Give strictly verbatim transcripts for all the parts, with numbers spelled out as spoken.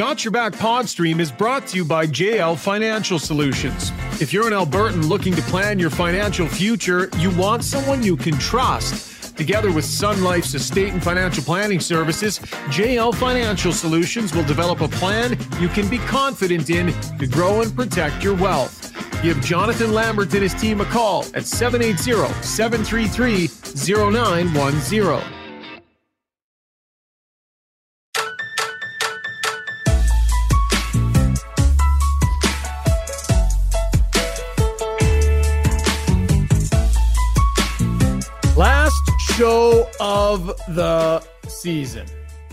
Got Your Back Podstream is brought to you by J L Financial Solutions. If you're an Albertan looking to plan your financial future, you want someone you can trust. Together with Sun Life's estate and financial planning services, J L Financial Solutions will develop a plan you can be confident in to grow and protect your wealth. Give Jonathan Lambert and his team a call at seven eight zero, seven three three, zero nine one zero. Last show of the season.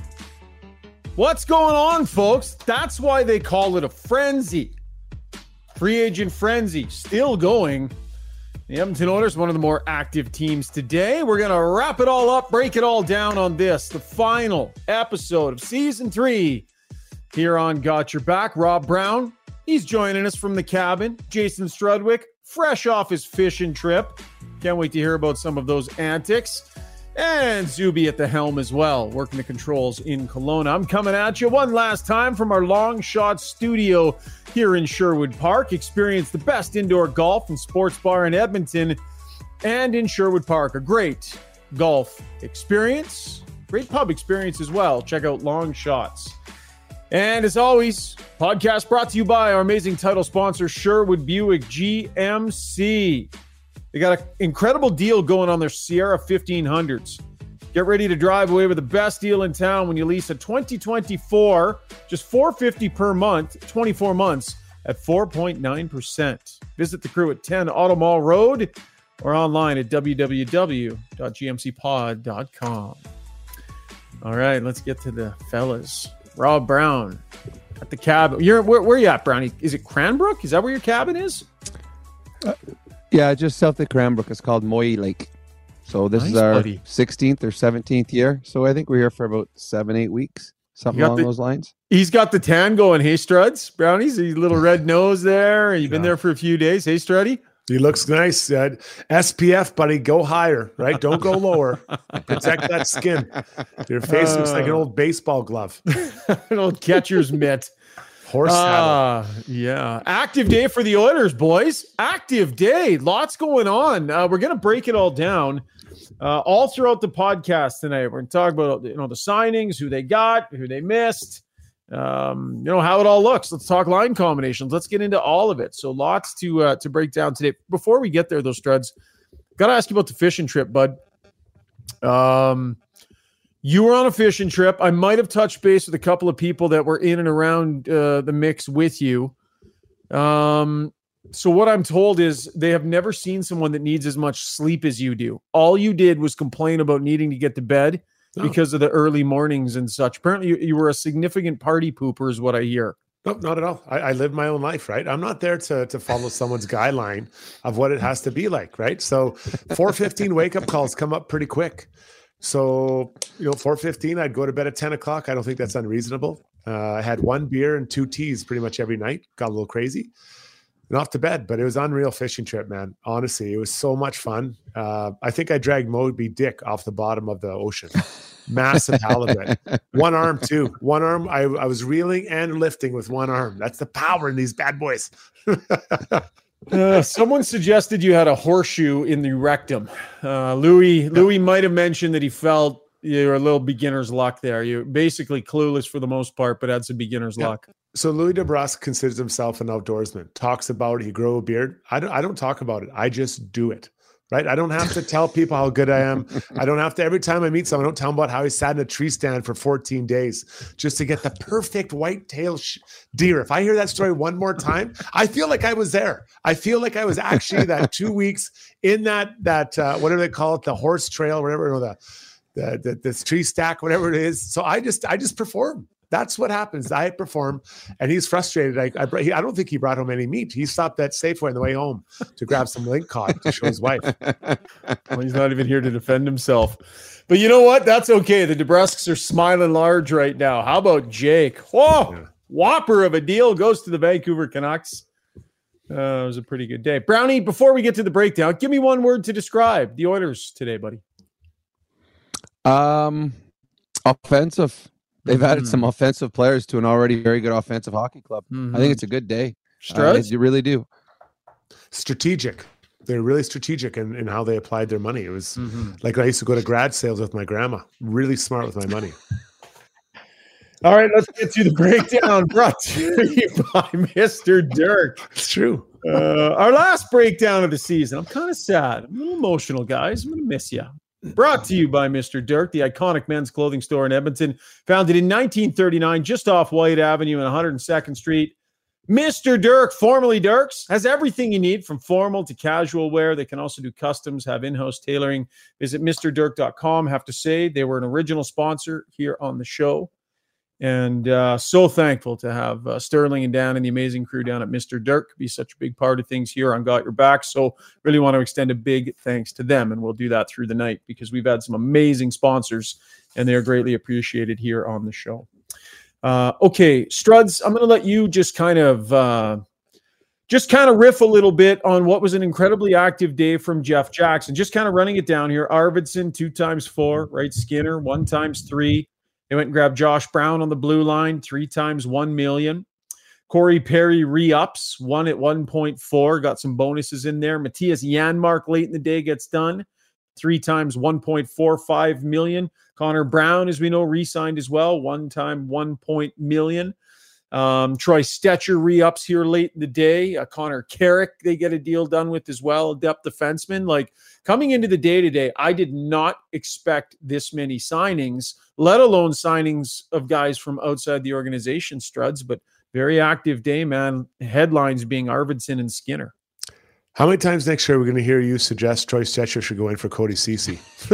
What's going on, folks? That's why they call it a frenzy. Free agent frenzy still going. The Edmonton Oilers, one of the more active teams today. We're going to wrap it all up, break it all down on this, the final episode of season three here on Got Your Back. Rob Brown, he's joining us from the cabin. Jason Strudwick, fresh off his fishing trip. Can't wait to hear about some of those antics. And Zuby at the helm as well, working the controls in Kelowna. I'm coming at you one last time from our Long Shot studio here in Sherwood Park. Experience the best indoor golf and sports bar in Edmonton and in Sherwood Park. A great golf experience, great pub experience as well. Check out Long Shots. And as always, podcast brought to you by our amazing title sponsor, Sherwood Buick G M C. They got an incredible deal going on their Sierra fifteen hundreds. Get ready to drive away with the best deal in town when you lease a twenty twenty-four, just four hundred fifty dollars per month, twenty-four months at four point nine percent. Visit the crew at ten Auto Mall Road or online at w w w dot g m c pod dot com. All right, let's get to the fellas. Rob Brown at the cabin. You're where, where are you at, Brownie? Is it Cranbrook? Is that where your cabin is? Uh, Yeah, just south of Cranbrook. It's called Moy Lake. So this Nice, is our buddy. sixteenth or seventeenth year. So I think we're here for about seven, eight weeks, something You got along the- those lines. He's got the tan going. Hey, Struds, Brownies, a little red nose there. You've been Yeah. there for a few days. Hey, Struddy. He looks nice. Uh, S P F, buddy, go higher, right? Don't go lower. Protect that skin. Your face looks like an old baseball glove. An old catcher's mitt. Horse saddle. Ah, yeah. Active day for the Oilers, boys. Active day. Lots going on. Uh, we're going to break it all down uh, all throughout the podcast tonight. We're going to talk about you know the signings, who they got, who they missed, um, you know how it all looks. Let's talk line combinations. Let's get into all of it. So lots to uh, to break down today. Before we get there, though, Struds, got to ask you about the fishing trip, bud. Um. You were on a fishing trip. I might have touched base with a couple of people that were in and around uh, the mix with you. Um, so what I'm told is they have never seen someone that needs as much sleep as you do. All you did was complain about needing to get to bed Oh. because of the early mornings and such. Apparently you, you were a significant party pooper is what I hear. Nope, not at all. I, I live my own life, right? I'm not there to to follow someone's guideline of what it has to be like, right? So four fifteen wake up calls come up pretty quick. So, you know, four fifteen, I'd go to bed at ten o'clock. I don't think that's unreasonable. Uh, I had one beer and two teas pretty much every night. Got a little crazy. And off to bed, but it was an unreal fishing trip, man. Honestly, it was so much fun. Uh, I think I dragged Moby Dick off the bottom of the ocean. Massive halibut. One arm, too. One arm. I, I was reeling and lifting with one arm. That's the power in these bad boys. Uh, someone suggested you had a horseshoe in the rectum. Uh, Louis Louis might have mentioned that he felt you're a little beginner's luck there. You're basically clueless for the most part, but had some beginner's Yeah. luck. So Louis DeBrusque considers himself an outdoorsman. Talks about it. He grow a beard. I don't. I don't talk about it. I just do it. Right. I don't have to tell people how good I am. I don't have to. Every time I meet someone, I don't tell them about how he sat in a tree stand for fourteen days just to get the perfect white-tail sh- deer. If I hear that story one more time, I feel like I was there. I feel like I was actually that two weeks in that that uh, whatever they call it, the horse trail, whatever, or the the the this tree stack, whatever it is. So I just I just perform. That's what happens. I perform, and he's frustrated. I, I, he, I don't think he brought home any meat. He stopped at Safeway on the way home to grab some link cod to show his wife. Well, he's not even here to defend himself. But you know what? That's okay. The DeBrusques are smiling large right now. How about Jake? Whoa, Yeah. whopper of a deal goes to the Vancouver Canucks. Uh, it was a pretty good day. Brownie, before we get to the breakdown, give me one word to describe the Oilers today, buddy. Um, offensive. They've added Mm-hmm. some offensive players to an already very good offensive hockey club. Mm-hmm. I think it's a good day. Struds? Uh, you really do. Strategic. They're really strategic in, in how they applied their money. It was Mm-hmm. like I used to go to grad sales with my grandma. Really smart with my money. All right, let's get to the breakdown brought to you by Mister Dirk. It's true. Uh, our last breakdown of the season. I'm kind of sad. I'm a little emotional, guys. I'm going to miss you. Brought to you by Mister Dirk, the iconic men's clothing store in Edmonton, founded in nineteen thirty-nine, just off White Avenue and one hundred second Street. Mister Dirk, formerly Dirks, has everything you need from formal to casual wear. They can also do customs, have in-house tailoring. Visit Mr Dirk dot com. Have to say, they were an original sponsor here on the show. And uh, so thankful to have uh, Sterling and Dan and the amazing crew down at Mister Dirk be such a big part of things here on Got Your Back. So really want to extend a big thanks to them. And we'll do that through the night because we've had some amazing sponsors and they are greatly appreciated here on the show. Uh, okay, Struds, I'm going to let you just kind of uh, just kind of riff a little bit on what was an incredibly active day from Jeff Jackson. Just kind of running it down here. Arvidsson, two times four, right? Skinner, one times three. They went and grabbed Josh Brown on the blue line, three times one million. Corey Perry re-ups, one at one point four, got some bonuses in there. Matthias Janmark late in the day gets done, three times one point four five million. Connor Brown, as we know, re-signed as well, one time one point million. Um, Troy Stetcher re-ups here late in the day. Uh, Connor Carrick, they get a deal done with as well, depth defenseman. Like coming into the day today, I did not expect this many signings, let alone signings of guys from outside the organization, Struds, but very active day, man. Headlines being Arvidsson and Skinner. How many times next year are we going to hear you suggest Troy Stetcher should go in for Cody Ceci?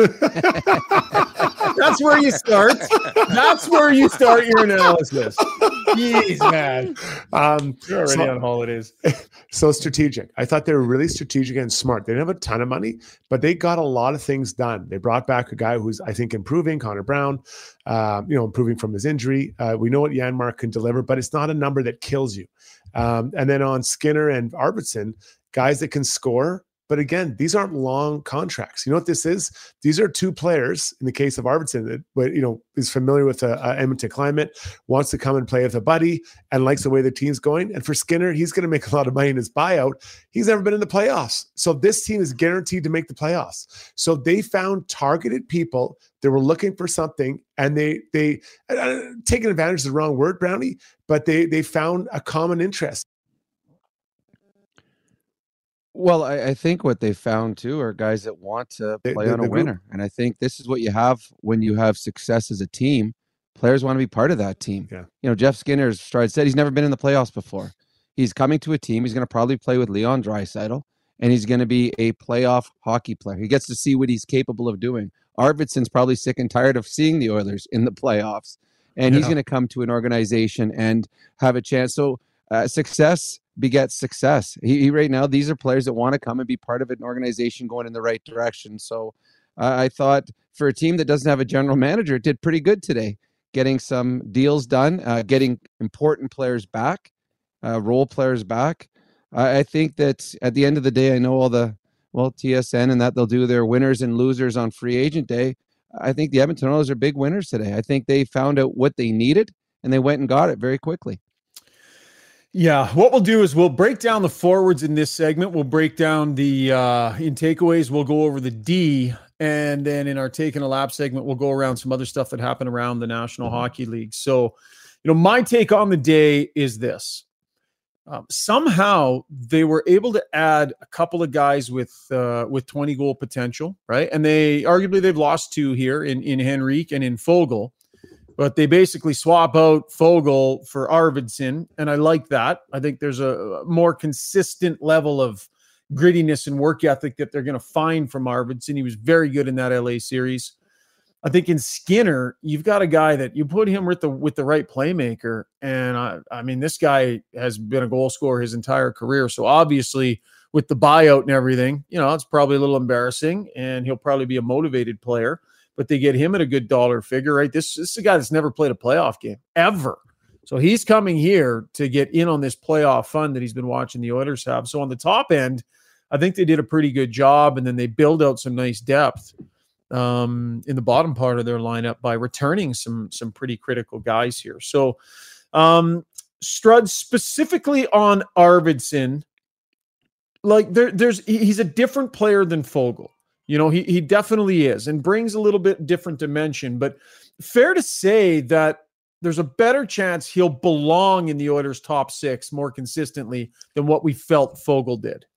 That's where you start. That's where you start your analysis. Jeez, man. Um, You're already so, on holidays. So strategic. I thought they were really strategic and smart. They didn't have a ton of money, but they got a lot of things done. They brought back a guy who's, I think, improving, Connor Brown, um, you know, improving from his injury. Uh, we know what Janmark can deliver, but it's not a number that kills you. Um, and then on Skinner and Arvidsson, guys that can score. But again, these aren't long contracts. You know what this is? These are two players, in the case of Arvidsson, that you know is familiar with the uh, Edmonton climate, wants to come and play with a buddy, and likes the way the team's going. And for Skinner, he's going to make a lot of money in his buyout. He's never been in the playoffs. So this team is guaranteed to make the playoffs. So they found targeted people that were looking for something, and they, they uh, taking advantage is the wrong word, Brownie, but they they found a common interest. Well, I, I think what they found too are guys that want to play the, on a the winner. And I think this is what you have when you have success as a team. Players want to be part of that team. Yeah. You know, Jeff Skinner, as Stride said, he's never been in the playoffs before. He's coming to a team. He's going to probably play with Leon Draisaitl, and he's going to be a playoff hockey player. He gets to see what he's capable of doing. Arvidsson's probably sick and tired of seeing the Oilers in the playoffs, and Yeah. he's going to come to an organization and have a chance. So uh, success begets success. He, he right now, these are players that want to come and be part of an organization going in the right direction. So uh, I thought for a team that doesn't have a general manager, it did pretty good today, getting some deals done, uh, getting important players back, uh, role players back. I, I think that at the end of the day, I know all the, well, T S N and that they'll do their winners and losers on free agent day. I think the Edmonton Oilers are big winners today. I think they found out what they needed and they went and got it very quickly. Yeah, what we'll do is we'll break down the forwards in this segment. We'll break down the uh, in takeaways. We'll go over the D, and then in our Taking a Lap segment, we'll go around some other stuff that happened around the National Hockey League. So, you know, my take on the day is this. Um, somehow they were able to add a couple of guys with uh, with twenty goal potential, right? And they arguably they've lost two here in, in Henrique and in Foegele. But they basically swap out Foegele for Arvidsson, and I like that. I think there's a more consistent level of grittiness and work ethic that they're going to find from Arvidsson. He was very good in that L A series. I think in Skinner, you've got a guy that you put him with the with the right playmaker, and I, I mean, this guy has been a goal scorer his entire career. So obviously, with the buyout and everything, you know, it's probably a little embarrassing, and he'll probably be a motivated player. But they get him at a good dollar figure, right? This, this is a guy that's never played a playoff game, ever. So he's coming here to get in on this playoff fun that he's been watching the Oilers have. So on the top end, I think they did a pretty good job, and then they build out some nice depth. um, in the bottom part of their lineup by returning some some pretty critical guys here. So, um, Strud, specifically on Arvidsson, like there, there's he's a different player than Foegele. You know, he he definitely is, and brings a little bit different dimension. But fair to say that there's a better chance he'll belong in the Oilers' top six more consistently than what we felt Foegele did.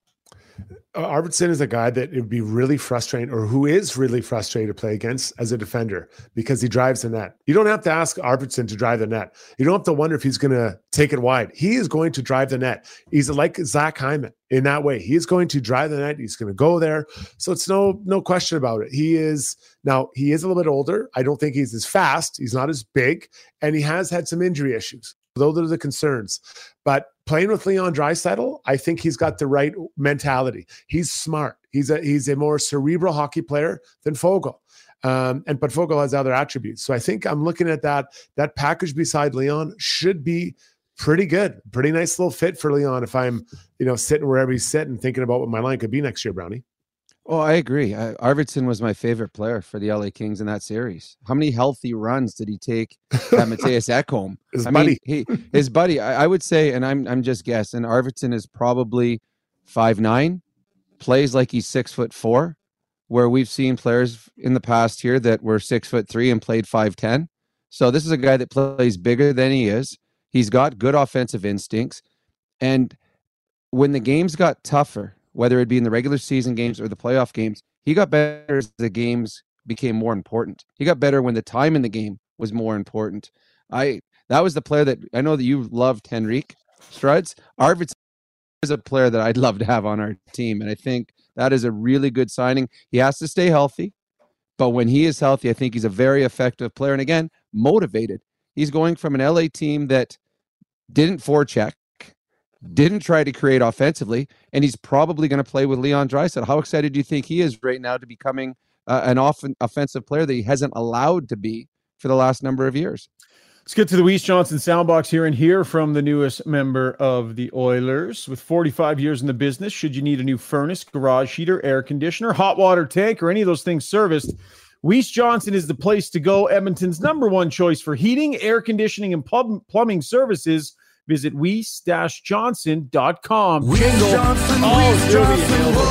Uh, Arvidsson is a guy that it would be really frustrating, or who is really frustrated to play against as a defender, because he drives the net. You don't have to ask Arvidsson to drive the net. You don't have to wonder if he's going to take it wide. He is going to drive the net. He's like Zach Hyman in that way. He is going to drive the net. He's going to go there. So it's no no question about it. He is now he is a little bit older. I don't think he's as fast. He's not as big, and he has had some injury issues. Those are the concerns. But playing with Leon Draisaitl, I think he's got the right mentality. He's smart. He's a he's a more cerebral hockey player than Foegele. Um, and but Foegele has other attributes. So I think I'm looking at that. That package beside Leon should be pretty good. Pretty nice little fit for Leon if I'm, you know, sitting wherever he's sitting, thinking about what my line could be next year, Brownie. Oh, I agree. Uh, Arvidsson was my favorite player for the L A Kings in that series. How many healthy runs did he take at Matthias Ekholm? His I buddy. mean, he, his buddy. I, I would say, and I'm I'm just guessing, Arvidsson is probably five nine, plays like he's six foot four, where we've seen players in the past here that were six foot three and played five ten. So this is a guy that plays bigger than he is. He's got good offensive instincts, and when the games got tougher, whether it be in the regular season games or the playoff games, he got better as the games became more important. He got better when the time in the game was more important. I that was the player that I know that you loved, Henrique Struds. Arvidsson is a player that I'd love to have on our team, and I think that is a really good signing. He has to stay healthy, but when he is healthy, I think he's a very effective player, and again, motivated. He's going from an L A team that didn't forecheck, didn't try to create offensively, and he's probably going to play with Leon Draisaitl. How excited do you think he is right now to becoming uh, an off- offensive player that he hasn't allowed to be for the last number of years? Let's get to the Weiss Johnson Soundbox here and hear from the newest member of the Oilers. With forty-five years in the business, should you need a new furnace, garage heater, air conditioner, hot water tank, or any of those things serviced, Weiss Johnson is the place to go. Edmonton's number one choice for heating, air conditioning, and plum- plumbing services. Visit weiss dash johnson dot com. Jingle. Oh, Joby.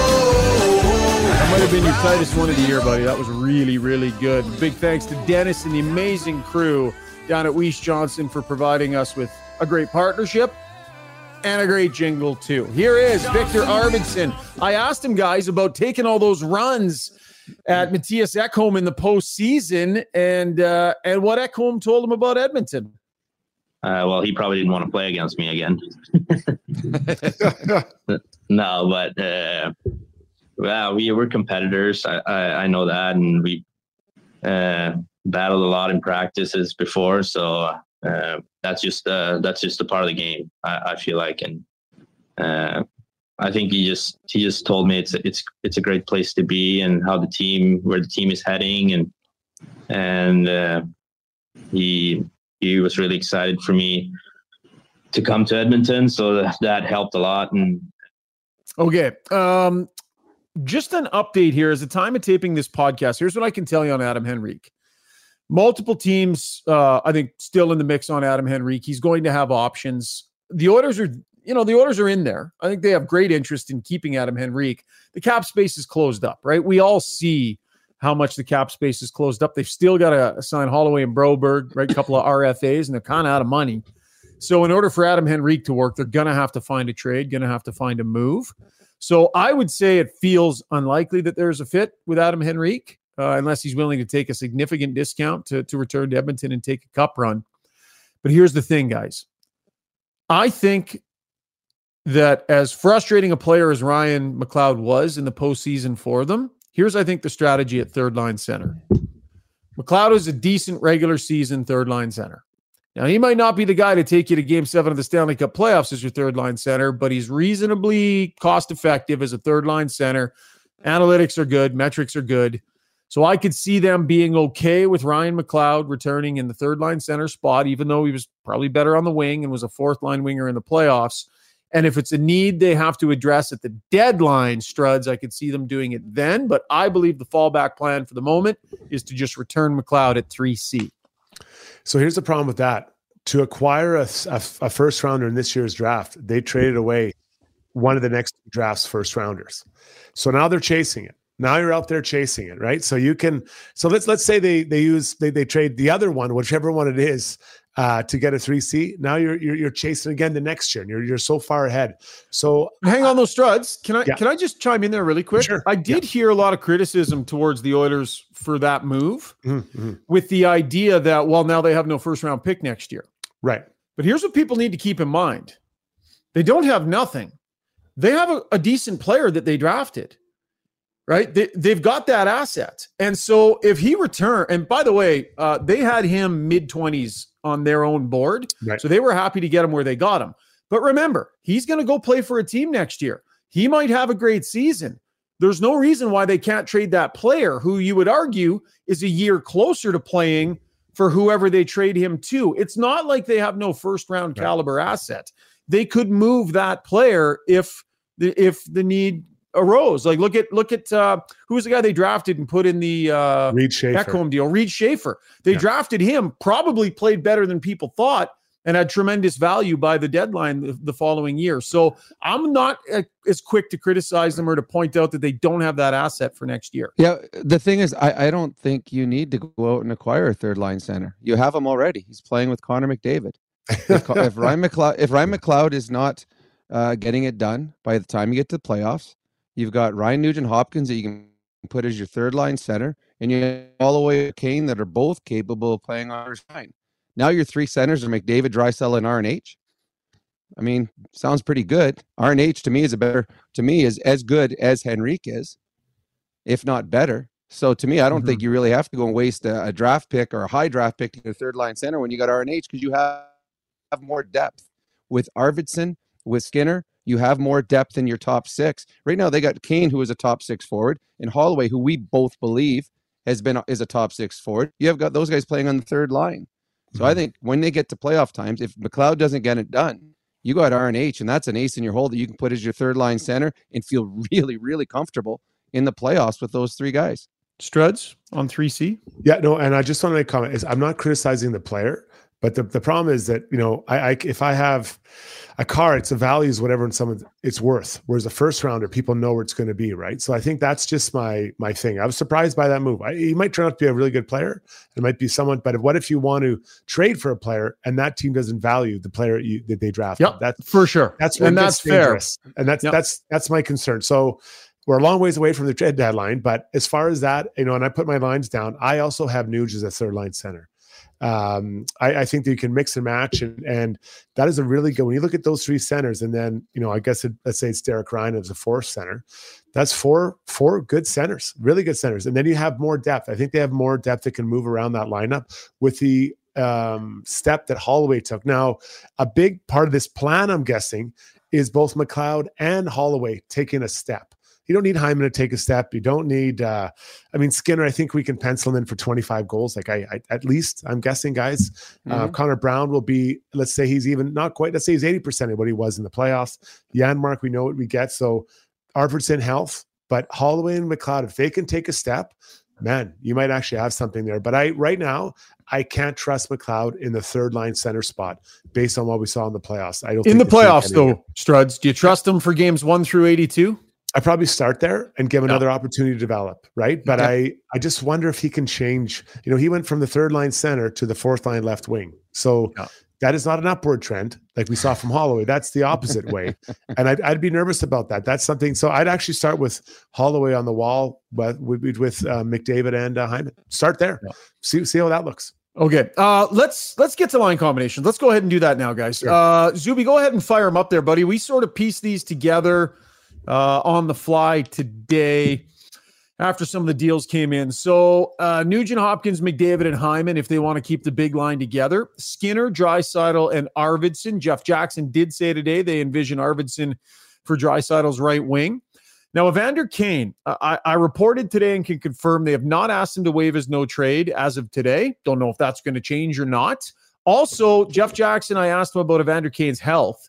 That might have been your tightest one of the year, buddy. That was really, really good. Big thanks to Dennis and the amazing crew down at Weiss Johnson for providing us with a great partnership and a great jingle, too. Here is Victor Arvidsson. I asked him, guys, about taking all those runs at Matthias Ekholm in the postseason, and uh, and what Ekholm told him about Edmonton. Uh, well, he probably didn't want to play against me again. No, but uh, well, we were competitors. I, I, I know that, and we uh, battled a lot in practices before. So uh, that's just uh, that's just a part of the game. I, I feel like, and uh, I think he just he just told me it's it's it's a great place to be, and how the team where the team is heading, and and uh, he. He was really excited for me to come to Edmonton, so that, that helped a lot. And okay, um, just an update here. As the time of taping this podcast, here's what I can tell you on Adam Henrique. Multiple teams, uh, I think, still in the mix on Adam Henrique. He's going to have options. The Oilers are, you know, the Oilers are in there. I think they have great interest in keeping Adam Henrique. The cap space is closed up, right? We all see how much the cap space is closed up. They've still got to sign Holloway and Broberg, right? A couple of R F As, and they're kind of out of money. So in order for Adam Henrique to work, they're going to have to find a trade, going to have to find a move. So I would say it feels unlikely that there's a fit with Adam Henrique, uh, unless he's willing to take a significant discount to, to return to Edmonton and take a cup run. But here's the thing, guys. I think that as frustrating a player as Ryan McLeod was in the postseason for them, here's, I think, the strategy at third line center. McLeod is a decent regular season third line center. Now, he might not be the guy to take you to game seven of the Stanley Cup playoffs as your third line center, but he's reasonably cost effective as a third line center. Analytics are good. Metrics are good. So I could see them being okay with Ryan McLeod returning in the third line center spot, even though he was probably better on the wing and was a fourth line winger in the playoffs. And if it's a need they have to address at the deadline, Struds, I could see them doing it then. But I believe the fallback plan for the moment is to just return McLeod at three C. So here's the problem with that. To acquire a, a, a first rounder in this year's draft, they traded away one of the next draft's first rounders. So now they're chasing it. Now you're out there chasing it, right? So you can, so let's let's say they they use they they trade the other one, whichever one it is, uh, to get a three C. Now you're you're you're chasing again the next year, and you're you're so far ahead. So hang on those Struds. Can I yeah. can I just chime in there really quick? Sure. I did yeah. hear a lot of criticism towards the Oilers for that move, mm-hmm. with the idea that, well, now they have no first round pick next year. Right. But here's what people need to keep in mind. They don't have nothing. They have a, a decent player that they drafted, right? They, they've got that asset. And so if he return, and by the way, uh, they had him mid-twenties on their own board. Right. So they were happy to get him where they got him. But remember, he's going to go play for a team next year. He might have a great season. There's no reason why they can't trade that player, who you would argue is a year closer to playing for whoever they trade him to. It's not like they have no first round right. caliber asset. They could move that player if the if the need arose. Like look at look at uh, who was the guy they drafted and put in the uh, Reed Schaefer Ekholm deal. Reed Schaefer. They yeah. drafted him, probably played better than people thought, and had tremendous value by the deadline the, the following year. So I'm not uh, as quick to criticize them or to point out that they don't have that asset for next year. Yeah, the thing is, I, I don't think you need to go out and acquire a third line center. You have him already. He's playing with Connor McDavid. If, if Ryan McLeod, if Ryan McLeod is not uh, getting it done by the time you get to the playoffs, you've got Ryan Nugent-Hopkins that you can put as your third line center, and you have all the way to Kane that are both capable of playing on your line. Now your three centers are McDavid, Draisaitl, and R N H. I mean, sounds pretty good. R N H to me is a better, to me is as good as Henrique is, if not better. So to me, I don't mm-hmm. think you really have to go and waste a, a draft pick or a high draft pick to the third line center when you got R N H, because you have, have more depth. With Arvidsson, with Skinner, you have more depth in your top six. Right now, they got Kane, who is a top six forward, and Holloway, who we both believe has been is a top six forward. You have got those guys playing on the third line. So I think when they get to playoff times, if McLeod doesn't get it done, you got R N H, and that's an ace in your hole that you can put as your third line center and feel really, really comfortable in the playoffs with those three guys. Struds on three C? Yeah, no, and I just want to make a comment. Is I'm not criticizing the player, but the, the problem is that, you know, I, I if I have a car, it's a value is whatever in someone it's worth. Whereas a first rounder, people know where it's going to be, right? So I think that's just my my thing. I was surprised by that move. I, he might turn out to be a really good player. It might be someone, but what if you want to trade for a player and that team doesn't value the player you, that they drafted? Yep, that's for sure. That's when and that's fair. And that's yep. that's that's my concern. So we're a long ways away from the trade deadline, but as far as that, you know, and I put my lines down, I also have Nuge as a third line center. Um, I, I think that you can mix and match, and and that is a really good. When you look at those three centers, and then you know, I guess it, let's say it's Derek Ryan as a fourth center. That's four four good centers, really good centers, and then you have more depth. I think they have more depth that can move around that lineup with the um, step that Holloway took. Now, a big part of this plan, I'm guessing, is both McLeod and Holloway taking a step. You don't need Hyman to take a step. You don't need, uh, I mean, Skinner, I think we can pencil him in for twenty-five goals. Like I, I at least I'm guessing, guys. Mm-hmm. Uh, Connor Brown will be, let's say he's even not quite, let's say he's eighty percent of what he was in the playoffs. Janmark, we know what we get. So Arvidsson health, but Holloway and McLeod, if they can take a step, man, you might actually have something there. But I, right now, I can't trust McLeod in the third line center spot based on what we saw in the playoffs. I don't in think the playoffs though, Struds, do you trust him for games one through eighty-two? I probably start there and give another no. opportunity to develop, right? But okay. I, I just wonder if he can change. You know, he went from the third line center to the fourth line left wing. So no. that is not an upward trend like we saw from Holloway. That's the opposite way. And I'd, I'd be nervous about that. That's something. So I'd actually start with Holloway on the wall, but with, with uh, McDavid and uh, Hyman. Start there. No. See, see how that looks. Okay, uh, let's let's get to line combinations. Let's go ahead and do that now, guys. Sure. Uh, Zuby, go ahead and fire them up there, buddy. We sort of pieced these together Uh, on the fly today after some of the deals came in. So uh, Nugent, Hopkins, McDavid, and Hyman, if they want to keep the big line together. Skinner, Draisaitl, and Arvidsson. Jeff Jackson did say today they envision Arvidsson for Draisaitl's right wing. Now, Evander Kane, uh, I, I reported today and can confirm they have not asked him to waive his no trade as of today. Don't know if that's going to change or not. Also, Jeff Jackson, I asked him about Evander Kane's health.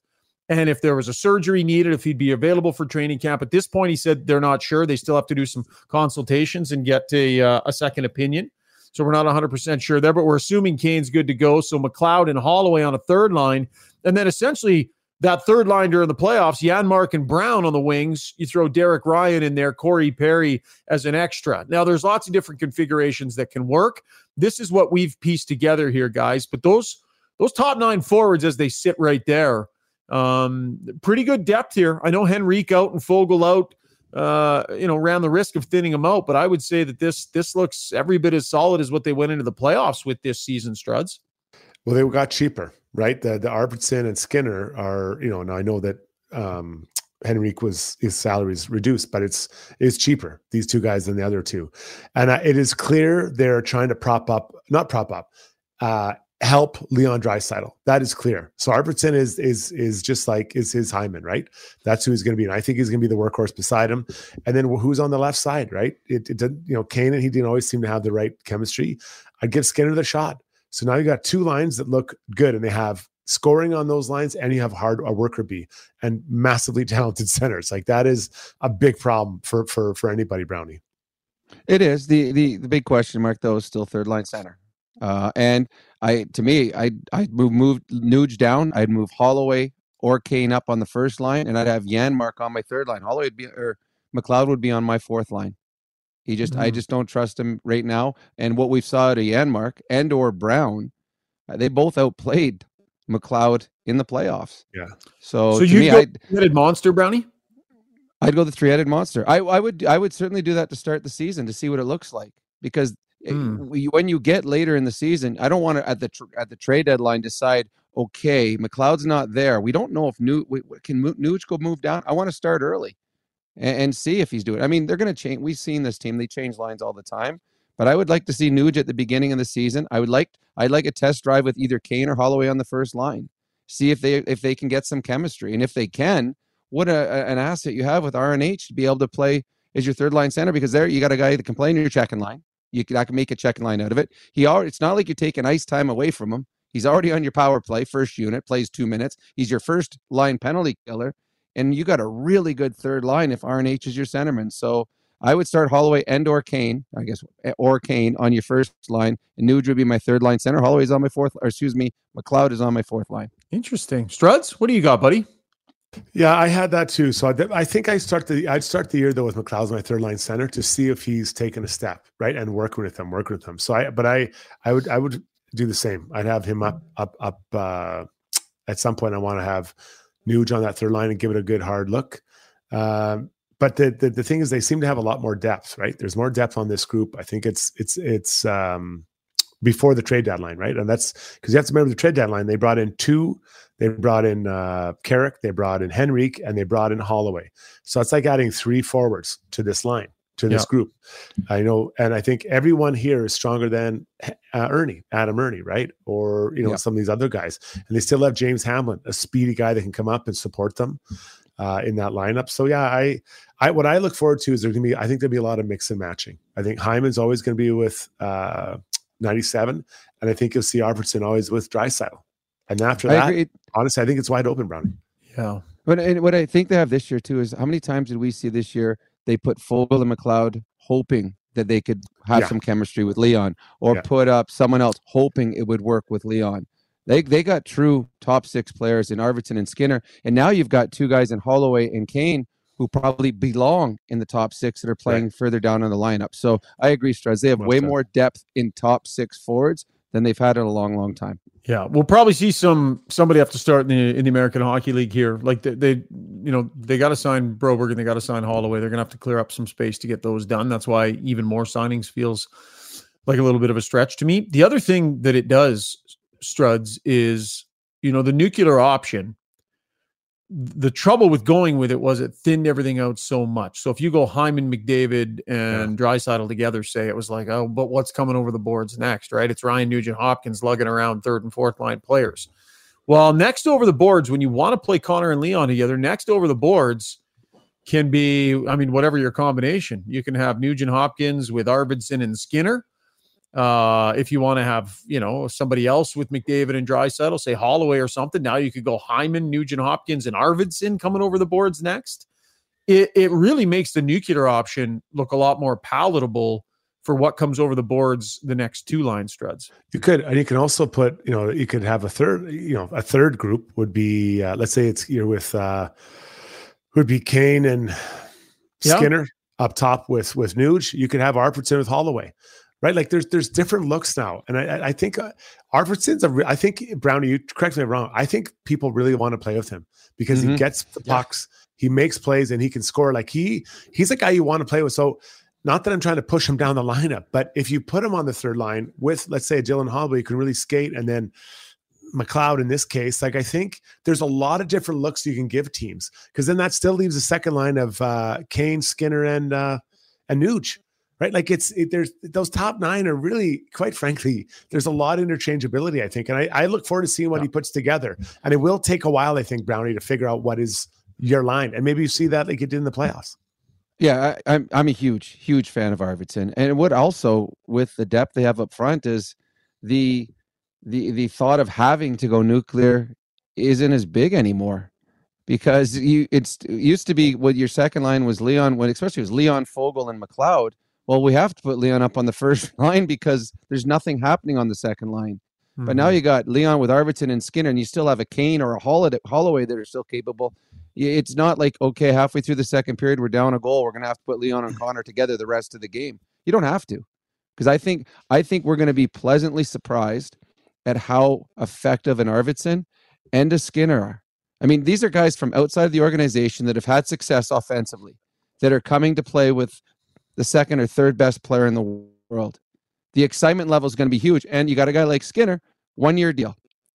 and if there was a surgery needed, if he'd be available for training camp. At this point, he said they're not sure. They still have to do some consultations and get a, uh, a second opinion. So we're not one hundred percent sure there, but we're assuming Kane's good to go. So McLeod and Holloway on a third line. And then essentially that third line during the playoffs, Janmark and Brown on the wings. You throw Derek Ryan in there, Corey Perry as an extra. Now, there's lots of different configurations that can work. This is what we've pieced together here, guys. But those those top nine forwards as they sit right there, um, pretty good depth here. I know Henrique out and Foegele out, uh, you know, ran the risk of thinning them out, but I would say that this this looks every bit as solid as what they went into the playoffs with this season, Struds. Well, they got cheaper, right? The the Arvidsson and Skinner are, you know, now I know that um, Henrique was his salary's reduced, but it's it's cheaper, these two guys than the other two. And uh, it is clear they're trying to prop up, not prop up, uh, help Leon Draisaitl. That is clear. So Arvidsson is is is just like is his Hyman, right? That's who he's going to be. And I think he's going to be the workhorse beside him. And then who's on the left side, right? It, it did, you know, Kane and he didn't always seem to have the right chemistry. I'd give Skinner the shot. So now you got two lines that look good, and they have scoring on those lines, and you have hard a worker bee and massively talented centers. Like that is a big problem for for for anybody, Brownie. It is. The the the big question mark though is still third line center. Uh, and I to me, I I'd move move Nuge down. I'd move Holloway or Kane up on the first line, and I'd have Janmark on my third line. Holloway would be or McLeod would be on my fourth line. He just, mm-hmm. I just don't trust him right now. And what we saw at a Janmark and or Brown, uh, they both outplayed McLeod in the playoffs. Yeah. So, so you go three-headed monster, Brownie? I'd go the three-headed monster. I, I would, I would certainly do that to start the season to see what it looks like. Because mm. we, when you get later in the season, I don't want to at the tr- at the trade deadline decide. Okay, McLeod's not there. We don't know if New can Nuge go move down. I want to start early. And see if he's doing it. I mean, they're going to change. We've seen this team; they change lines all the time. But I would like to see Nuge at the beginning of the season. I would like, I'd like a test drive with either Kane or Holloway on the first line. See if they if they can get some chemistry, and if they can, what a, a, an asset you have with R N H to be able to play as your third line center, because there you got a guy that can play in your checking line. You can, I can make a checking line out of it. He already. It's not like you're taking ice time away from him. He's already on your power play, first unit, plays two minutes. He's your first line penalty killer. And you got a really good third line if R N H is your centerman. So I would start Holloway and or Kane, I guess, or Kane on your first line. And Nuge would be my third line center. Holloway's on my fourth, or excuse me, McLeod is on my fourth line. Interesting. Struds, what do you got, buddy? Yeah, I had that too. So I, I think I start the I'd start the year though with McLeod as my third line center to see if he's taken a step, right, and working with him, working with him. So I, but I, I would, I would do the same. I'd have him up, up, up. Uh, at some point, I want to have Nuge on that third line and give it a good hard look. Um, but the, the the thing is, they seem to have a lot more depth, right? There's more depth on this group. I think it's it's it's um, before the trade deadline, right? And that's because you have to remember the trade deadline. They brought in two. They brought in uh, Carrick, they brought in Henrique, and they brought in Holloway. So it's like adding three forwards to this line, to this yeah. group. I know, and I think everyone here is stronger than uh, Ernie, Adam Ernie, right? Or, you know, yeah. some of these other guys. And they still have James Hamlin, a speedy guy that can come up and support them uh, in that lineup. So yeah, I, I, what I look forward to is there's going to be, I think there'll be a lot of mix and matching. I think Hyman's always going to be with uh, ninety-seven, and I think you'll see Arvidsson always with Draisaitl. And after that, honestly, I think it's wide open, Brownie. Yeah. But and what I think they have this year too is how many times did we see this year they put Foegele and McLeod hoping that they could have yeah. some chemistry with Leon, or yeah. put up someone else hoping it would work with Leon. They they got true top six players in Arvidsson and Skinner, and now you've got two guys in Holloway and Kane who probably belong in the top six that are playing right. further down on the lineup. So I agree, Struz. They have well way said. more depth in top six forwards than they've had in a long, long time. Yeah, we'll probably see some somebody have to start in the in the American Hockey League here. Like they, they you know, they got to sign Broberg and they got to sign Holloway. They're gonna have to clear up some space to get those done. That's why even more signings feels like a little bit of a stretch to me. The other thing that it does, Struds, is, you know, the nuclear option. The trouble with going with it was it thinned everything out so much. So if you go Hyman, McDavid, and yeah. Draisaitl together, say, it was like, oh, but what's coming over the boards next, right? It's Ryan Nugent-Hopkins lugging around third and fourth line players. Well, next over the boards, when you want to play Connor and Leon together, next over the boards can be, I mean, whatever your combination. You can have Nugent-Hopkins with Arvidsson and Skinner, Uh, if you want to have, you know, somebody else with McDavid and Draisaitl, say Holloway or something, now you could go Hyman, Nugent Hopkins, and Arvidsson coming over the boards next. It, it really makes the nuclear option look a lot more palatable for what comes over the boards the next two line struds. You could, and you can also put, you know, you could have a third, you know, a third group would be, uh, let's say it's you're with, uh, would be Kane and Skinner yeah. up top with, with Nuge. You could have Arvidsson with Holloway, right? Like there's, there's different looks now. And I, I think uh, Arvidsson's a, re- I think Brownie, you correct me if I'm wrong. I think people really want to play with him because mm-hmm. he gets the pucks, yeah. he makes plays, and he can score. Like he, he's a guy you want to play with. So, not that I'm trying to push him down the lineup, but if you put him on the third line with, let's say, Dylan Holloway, you can really skate, and then McLeod in this case, like I think there's a lot of different looks you can give teams, because then that still leaves a second line of uh, Kane, Skinner, and uh, and Nuge, right? Like it's it, there's those top nine are really, quite frankly, there's a lot of interchangeability, I think, and I, I look forward to seeing what yeah. he puts together, and it will take a while, I think, Brownie, to figure out what is your line, and maybe you see that like it did in the playoffs. Yeah, I, I'm I'm a huge, huge fan of Arvidsson, and what also with the depth they have up front is the the the thought of having to go nuclear isn't as big anymore, because you it's it used to be what your second line was Leon, when especially it was Leon, Foegele, and McLeod. Well, we have to put Leon up on the first line because there's nothing happening on the second line. Mm-hmm. But now you got Leon with Arvidsson and Skinner, and you still have a Kane or a Holloway, Holloway that are still capable. It's not like, okay, halfway through the second period, we're down a goal, we're going to have to put Leon and Connor together the rest of the game. You don't have to, because I think I think we're going to be pleasantly surprised at how effective an Arvidsson and a Skinner are. I mean, these are guys from outside of the organization that have had success offensively, that are coming to play with the second or third best player in the world. The excitement level is going to be huge, and you got a guy like Skinner, one-year deal.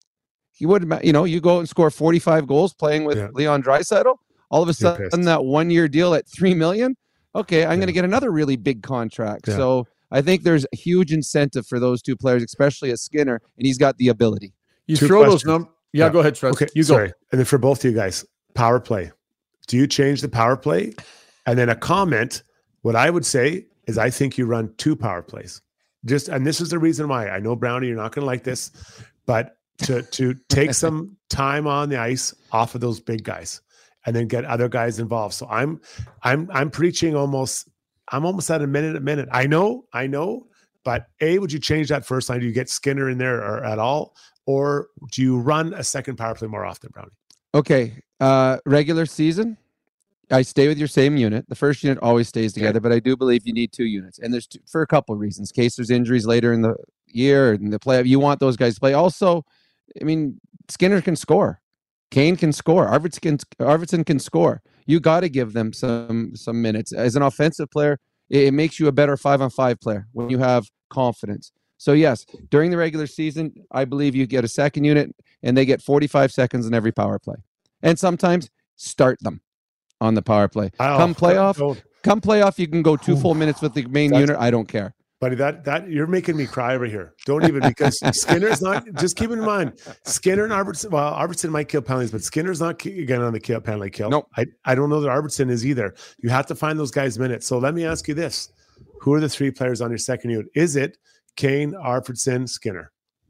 He would, you know, you go and score forty-five goals playing with yeah. Leon Draisaitl. All of a sudden, that one-year deal at three million. Okay, I'm yeah. going to get another really big contract. Yeah. So I think there's a huge incentive for those two players, especially at Skinner, and he's got the ability. You two throw questions. those numbers. Yeah, yeah, go ahead, Trez. Okay, you sorry. go. And then for both of you guys, power play. Do you change the power play? And then a comment. What I would say is, I think you run two power plays. Just, and this is the reason why. I know, Brownie, you're not going to like this, but to to take some time on the ice off of those big guys, and then get other guys involved. So I'm I'm I'm preaching almost. I'm almost at a minute a minute. I know, I know, but A, would you change that first line? Do you get Skinner in there or at all, or do you run a second power play more often, Brownie? Okay, uh, regular season, I stay with your same unit. The first unit always stays together, okay. but I do believe you need two units, and there's two, for a couple of reasons. In case there's injuries later in the year in the play, you want those guys to play. Also, I mean, Skinner can score, Kane can score, Arvidsson can, Arvidsson can score. You got to give them some some minutes. As an offensive player, it, it makes you a better five-on-five player when you have confidence. So yes, during the regular season, I believe you get a second unit, and they get forty-five seconds in every power play, and sometimes start them on the power play. Oh, come playoff, come playoff, you can go two full minutes with the main unit. I don't care. Buddy, that that you're making me cry over here. Don't even, because Skinner's not, just keep in mind, Skinner and Arvidsson, well, Arvidsson might kill penalties, but Skinner's not again on the kill penalty kill. No, I, I don't know that Arvidsson is either. You have to find those guys minutes. So let me ask you this. Who are the three players on your second unit? Is it Kane, Arvidsson, Skinner?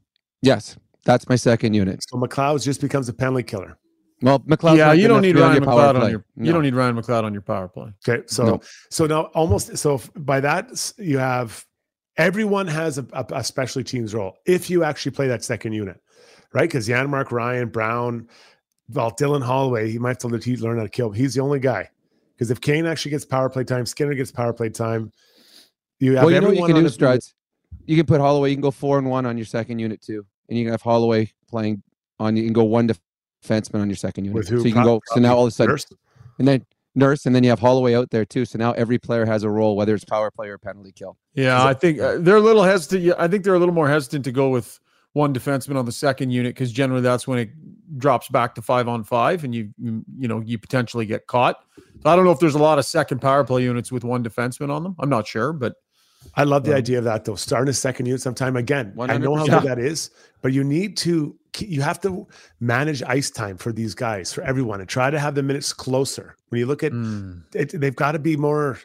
Yes, that's my second unit. So McLeod just becomes a penalty killer. Well, McLeod. Yeah, you don't need Ryan McLeod on your. No. You don't need Ryan McLeod on your power play. Okay, so no. so now almost so by that you have everyone has a, a, a specialty teams role if you actually play that second unit, right? Because Janmark, Ryan, Brown, well, Dylan Holloway, he might have to he learn how to kill. He's the only guy. Because if Kane actually gets power play time, Skinner gets power play time. You have well, you know what you can do, a, Strides. You can put Holloway. You can go four and one on your second unit too, and you can have Holloway playing on. You can go one defenseman on your second unit. With who? So you can go. So now all of a sudden, Nurse? and then Nurse, and then you have Holloway out there too. So now every player has a role, whether it's power play or penalty kill. Yeah, I think uh, they're a little hesitant. I think they're a little more hesitant to go with one defenseman on the second unit, because generally that's when it drops back to five on five, and you you, you know you potentially get caught. So I don't know if there's a lot of second power play units with one defenseman on them. I'm not sure, but I love the um, idea of that though. Starting a second unit sometime. Again, one hundred percent. I know how good that is, but you need to you have to manage ice time for these guys, for everyone, and try to have the minutes closer. When you look at mm. it, they've got to be more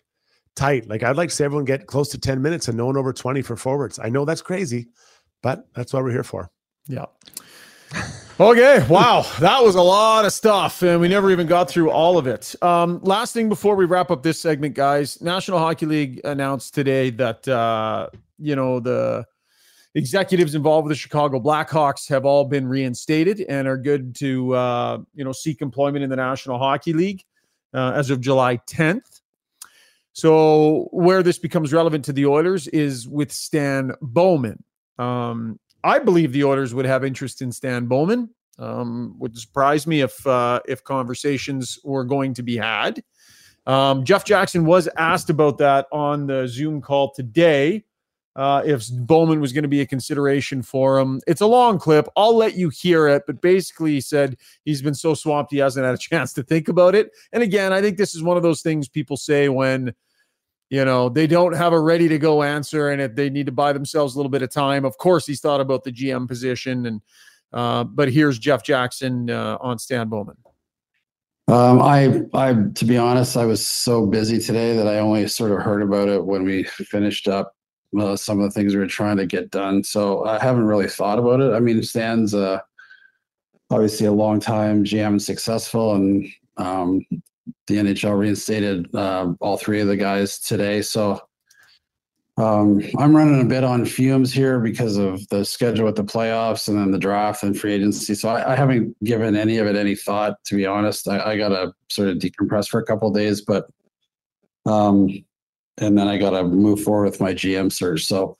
tight. Like I'd like to see everyone get close to ten minutes and no one over twenty for forwards. I know that's crazy, but that's what we're here for. Yeah. Okay. Wow. That was a lot of stuff, and we never even got through all of it. Um, last thing before we wrap up this segment, guys, National Hockey League announced today that, uh, you know, the executives involved with the Chicago Blackhawks have all been reinstated and are good to, uh, you know, seek employment in the National Hockey League uh, as of July tenth. So where this becomes relevant to the Oilers is with Stan Bowman. Um, I believe the Oilers would have interest in Stan Bowman. Um, would surprise me if uh, if conversations were going to be had. Um, Jeff Jackson was asked about that on the Zoom call today, uh, if Bowman was going to be a consideration for him. It's a long clip. I'll let you hear it, but basically he said he's been so swamped he hasn't had a chance to think about it. And again, I think this is one of those things people say when, you know, they don't have a ready to go answer and if they need to buy themselves a little bit of time. Of course, he's thought about the G M position, and uh, but here's Jeff Jackson uh, on Stan Bowman. Um, I, I, to be honest, I was so busy today that I only sort of heard about it when we finished up uh, some of the things we were trying to get done. So I haven't really thought about it. I mean, Stan's uh, obviously a long time G M and successful, and um, the N H L reinstated uh, all three of the guys today. So um, I'm running a bit on fumes here because of the schedule with the playoffs and then the draft and free agency. So I, I haven't given any of it any thought, to be honest. I, I got to sort of decompress for a couple of days, but um, and then I got to move forward with my G M search. So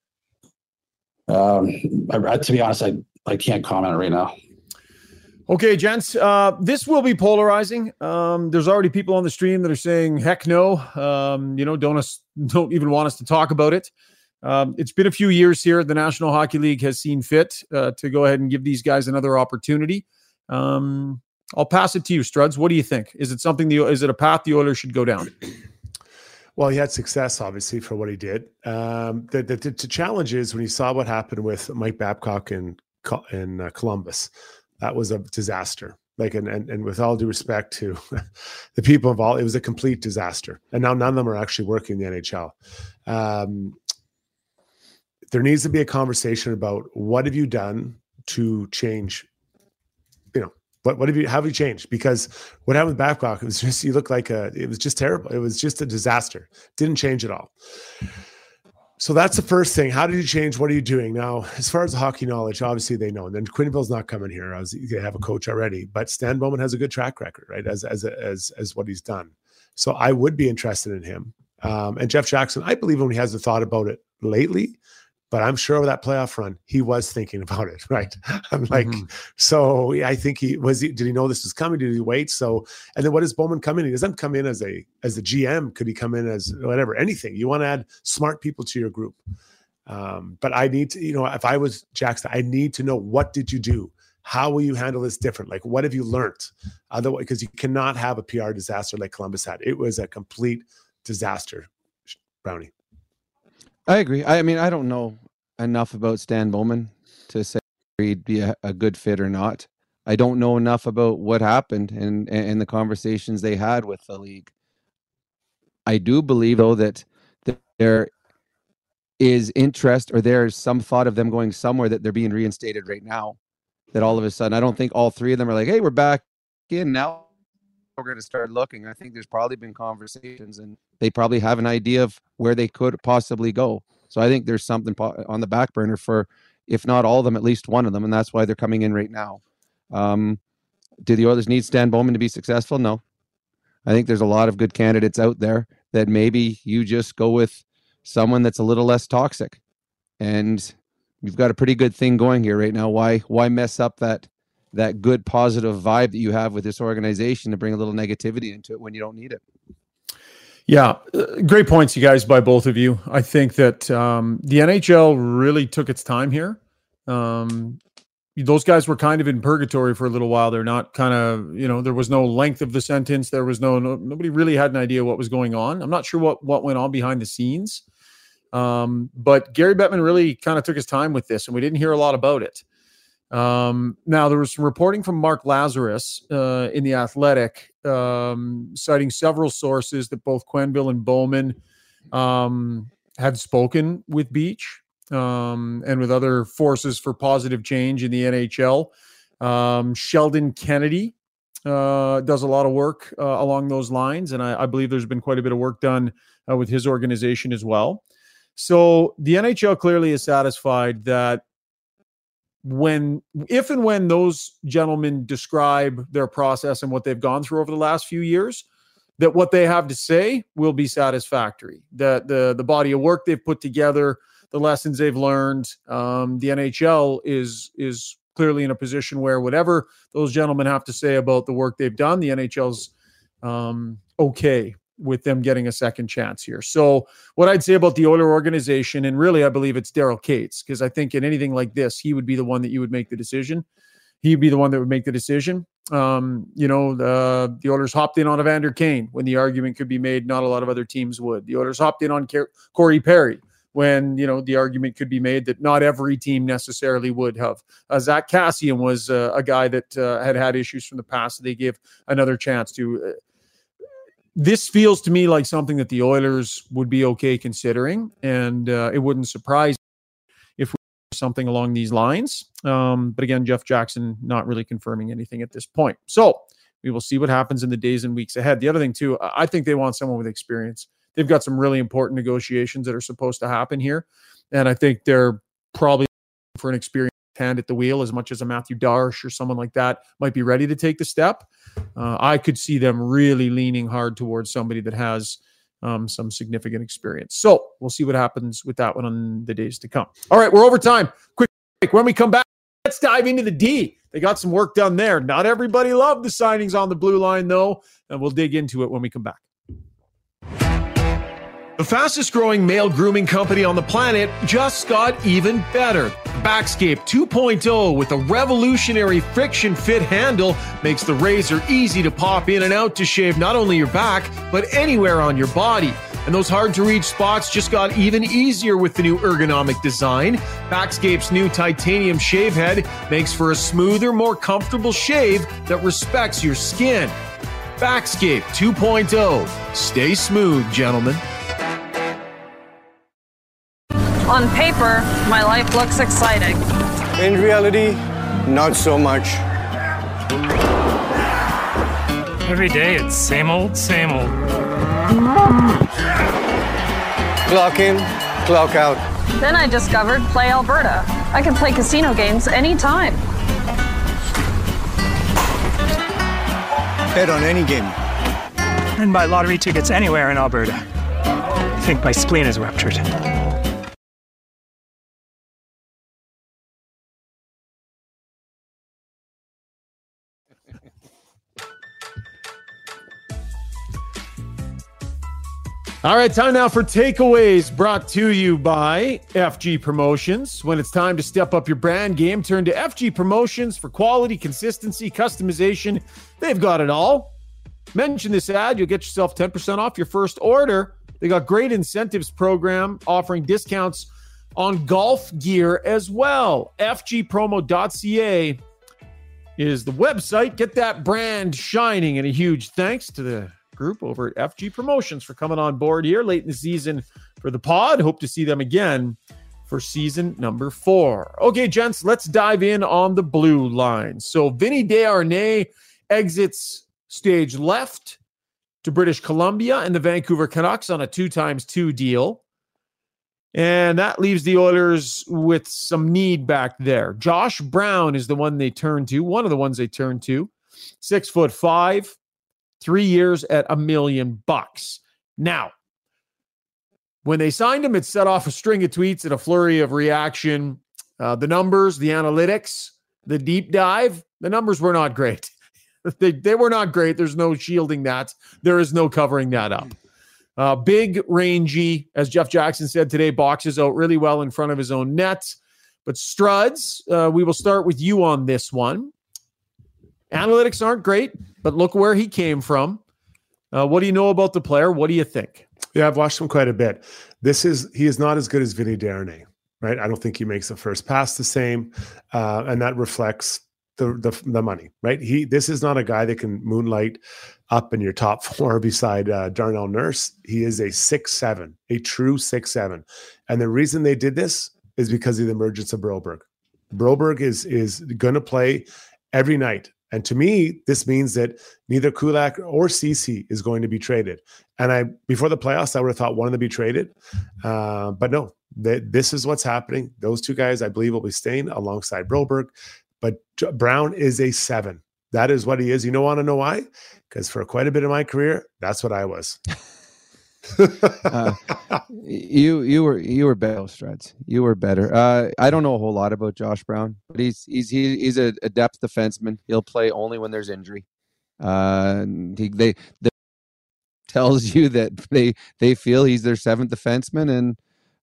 um, I, I, to be honest, I, I can't comment right now. Okay, gents, uh, this will be polarizing. Um, there's already people on the stream that are saying, heck no, um, you know, don't us, don't even want us to talk about it. Um, it's been a few years here. The National Hockey League has seen fit uh, to go ahead and give these guys another opportunity. Um, I'll pass it to you, Struds. What do you think? Is it something, the, is it a path the Oilers should go down? Well, he had success, obviously, for what he did. Um, the, the, the challenge is when you saw what happened with Mike Babcock in, in uh, Columbus. That was a disaster. Like, and, and, and with all due respect to the people involved, it was a complete disaster. And now none of them are actually working in the N H L. Um, there needs to be a conversation about what have you done to change, you know, what, what have you, how have you changed? Because what happened with Babcock, it was just, you look like a, it was just terrible. It was just a disaster. Didn't change at all. So that's the first thing. How did you change? What are you doing? Now, as far as the hockey knowledge, obviously they know. And then Quenneville's not coming here. I was, they have a coach already. But Stan Bowman has a good track record, right, as as as as what he's done. So I would be interested in him. Um, and Jeff Jackson, I believe when he hasn't thought about it lately, but I'm sure over that playoff run, he was thinking about it, right? I'm like, mm-hmm. so I think he was. He, did he know this was coming? Did he wait? So, and then what does Bowman come in? He doesn't come in as a as a G M. Could he come in as whatever? Anything. You want to add smart people to your group. Um, but I need to, you know, if I was Jackson, I need to know, what did you do? How will you handle this different? Like, what have you learned? Otherwise, because you cannot have a P R disaster like Columbus had. It was a complete disaster, Brownie. I agree. I mean, I don't know enough about Stan Bowman to say he'd be a, a good fit or not. I don't know enough about what happened and and the conversations they had with the league. I do believe, though, that, that there is interest, or there's some thought of them going somewhere, that they're being reinstated right now. That all of a sudden, I don't think all three of them are like, hey, we're back in now. We're going to start looking. I think there's probably been conversations, and they probably have an idea of where they could possibly go. So I think there's something po- on the back burner for, if not all of them, at least one of them, and that's why they're coming in right now. Um, do the Oilers need Stan Bowman to be successful? No. I think there's a lot of good candidates out there that maybe you just go with someone that's a little less toxic, and you've got a pretty good thing going here right now. Why why mess up that that good positive vibe that you have with this organization to bring a little negativity into it when you don't need it? Yeah, great points, you guys, by both of you. I think that um, the N H L really took its time here. Um, those guys were kind of in purgatory for a little while. They're not kind of, you know, there was no length of the sentence. There was no, no nobody really had an idea what was going on. I'm not sure what, what went on behind the scenes. Um, but Gary Bettman really kind of took his time with this, and we didn't hear a lot about it. Um, now, there was some reporting from Mark Lazarus uh, in The Athletic, um, citing several sources that both Quenneville and Bowman um, had spoken with Beach um, and with other forces for positive change in the N H L. Um, Sheldon Kennedy uh, does a lot of work uh, along those lines, and I, I believe there's been quite a bit of work done uh, with his organization as well. So the N H L clearly is satisfied that when, if and when those gentlemen describe their process and what they've gone through over the last few years, that what they have to say will be satisfactory. That the the body of work they've put together, the lessons they've learned, um, the N H L is is clearly in a position where whatever those gentlemen have to say about the work they've done, the N H L's um, okay with them getting a second chance here. So what I'd say about the Oiler organization, and really I believe it's Daryl Cates, because I think in anything like this, he would be the one that you would make the decision. He'd be the one that would make the decision. Um, you know, the, the Oilers hopped in on Evander Kane when the argument could be made not a lot of other teams would. The Oilers hopped in on Car- Corey Perry when, you know, the argument could be made that not every team necessarily would have. Uh, Zach Kassian was uh, a guy that uh, had had issues from the past that they gave another chance to. Uh, This feels to me like something that the Oilers would be okay considering, and uh, it wouldn't surprise me if we were something along these lines. Um, but again, Jeff Jackson not really confirming anything at this point. So we will see what happens in the days and weeks ahead. The other thing, too, I think they want someone with experience. They've got some really important negotiations that are supposed to happen here, and I think they're probably for an experienced hand at the wheel, as much as a Matthew Darsh or someone like that might be ready to take the step. Uh, I could see them really leaning hard towards somebody that has um, some significant experience. So we'll see what happens with that one on the days to come. All right, we're over time. Quick break. When we come back, let's dive into the D. They got some work done there. Not everybody loved the signings on the blue line, though, and we'll dig into it when we come back. The fastest growing male grooming company on the planet just got even better. Backscape two point oh with a revolutionary friction fit handle makes the razor easy to pop in and out to shave not only your back, but anywhere on your body. And those hard to reach spots just got even easier with the new ergonomic design. Backscape's new titanium shave head makes for a smoother, more comfortable shave that respects your skin. Backscape two point oh. Stay smooth, gentlemen. On paper, my life looks exciting. In reality, not so much. Every day it's same old, same old. Clock in, clock out. Then I discovered Play Alberta. I can play casino games anytime. Bet on any game. And buy lottery tickets anywhere in Alberta. I think my spleen is ruptured. All right, time now for takeaways brought to you by F G Promotions. When it's time to step up your brand game, turn to F G Promotions for quality, consistency, customization. They've got it all. Mention this ad, you'll get yourself ten percent off your first order. They got great incentives program offering discounts on golf gear as well. F G promo dot c a is the website. Get that brand shining, and a huge thanks to the group over at F G Promotions for coming on board here late in the season for the pod. Hope to see them again for season number four. Okay, gents, let's dive in on the blue line. So Vinny Desharnais exits stage left to British Columbia and the Vancouver Canucks on a two times two deal. And that leaves the Oilers with some need back there. Josh Brown is the one they turn to, one of the ones they turn to. Six foot five. Three years at a million bucks. Now, when they signed him, it set off a string of tweets and a flurry of reaction. Uh, the numbers, the analytics, the deep dive, the numbers were not great. they, they were not great. There's no shielding that. There is no covering that up. Uh, big, rangy, as Jeff Jackson said today, boxes out really well in front of his own net. But Struds, uh, we will start with you on this one. Analytics aren't great, but look where he came from. Uh, what do you know about the player? What do you think? Yeah, I've watched him quite a bit. This is he is not as good as Vinny Desharnais. right? I don't think he makes the first pass the same, uh, and that reflects the, the the money, right? He this is not a guy that can moonlight up in your top four beside uh, Darnell Nurse. He is a six seven, a true six seven, and the reason they did this is because of the emergence of Broberg. Broberg is is going to play every night. And to me, this means that neither Kulak or Ceci is going to be traded. And I, before the playoffs, I would have thought one of them be traded. Uh, but no, they, this is what's happening. Those two guys, I believe, will be staying alongside Broberg. But Brown is a seven. That is what he is. You don't want to know why? Because for quite a bit of my career, that's what I was. uh, you you were you were better, Struds. You were better. Uh, I don't know a whole lot about Josh Brown, but he's he's he, he's a, a depth defenseman. He'll play only when there's injury. Uh, he they the tells you that they they feel he's their seventh defenseman, and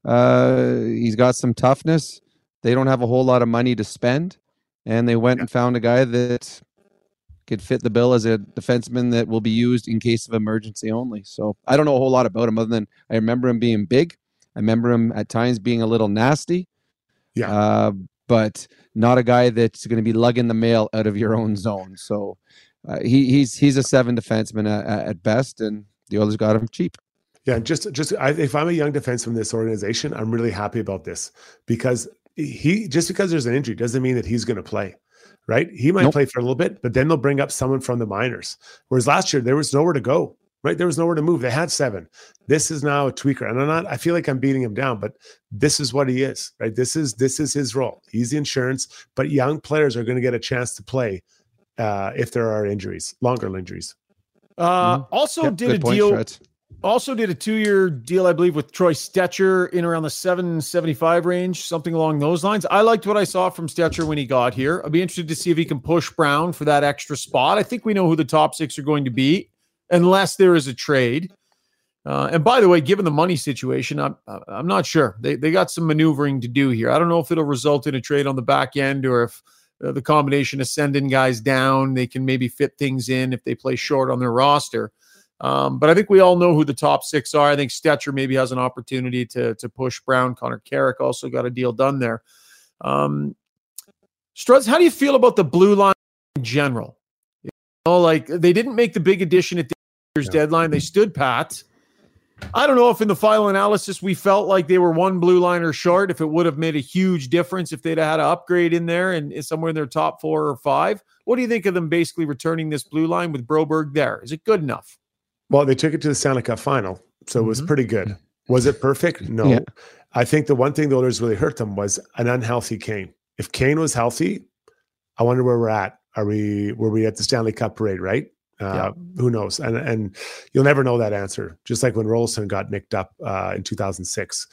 uh, he's got some toughness. They don't have a whole lot of money to spend, and they went and found a guy that could fit the bill as a defenseman that will be used in case of emergency only. So I don't know a whole lot about him other than I remember him being big. I remember him at times being a little nasty. Yeah. Uh, but not a guy that's going to be lugging the mail out of your own zone. So uh, he he's he's a seven defenseman at, at best, and the Oilers got him cheap. Yeah, just just I, if I'm a young defenseman in this organization, I'm really happy about this because he just because there's an injury doesn't mean that he's going to play. Right? He might nope. play for a little bit, but then they'll bring up someone from the minors. Whereas last year, there was nowhere to go, right? There was nowhere to move. They had seven. This is now a tweaker. And I'm not, I feel like I'm beating him down, but this is what he is, right? This is, this is his role. He's the insurance, but young players are going to get a chance to play uh, if there are injuries, longer injuries. Uh, mm-hmm. Also yep, did a point, deal. Fred. Also did a two-year deal, I believe, with Troy Stecher in around the seven seventy-five range, something along those lines. I liked what I saw from Stecher when he got here. I'd be interested to see if he can push Brown for that extra spot. I think we know who the top six are going to be, unless there is a trade. Uh, and by the way, given the money situation, I'm I'm not sure. They they got some maneuvering to do here. I don't know if it'll result in a trade on the back end or if uh, the combination of sending guys down, they can maybe fit things in if they play short on their roster. Um, but I think we all know who the top six are. I think Stecher maybe has an opportunity to to push Brown. Connor Carrick also got a deal done there. Um, Struds, how do you feel about the blue line in general? You know, like they didn't make the big addition at the year's yeah. deadline. They stood pat. I don't know if in the final analysis we felt like they were one blue liner short, if it would have made a huge difference if they'd had an upgrade in there and somewhere in their top four or five. What do you think of them basically returning this blue line with Broberg there? Is it good enough? Well, they took it to the Stanley Cup final, so it was mm-hmm. pretty good. Was it perfect? No. Yeah. I think the one thing the Oilers really hurt them was an unhealthy Kane. If Kane was healthy, I wonder where we're at. Are we were we at the Stanley Cup parade, right? Uh, yeah. Who knows? And and you'll never know that answer. Just like when Rolston got nicked up uh, in two thousand six.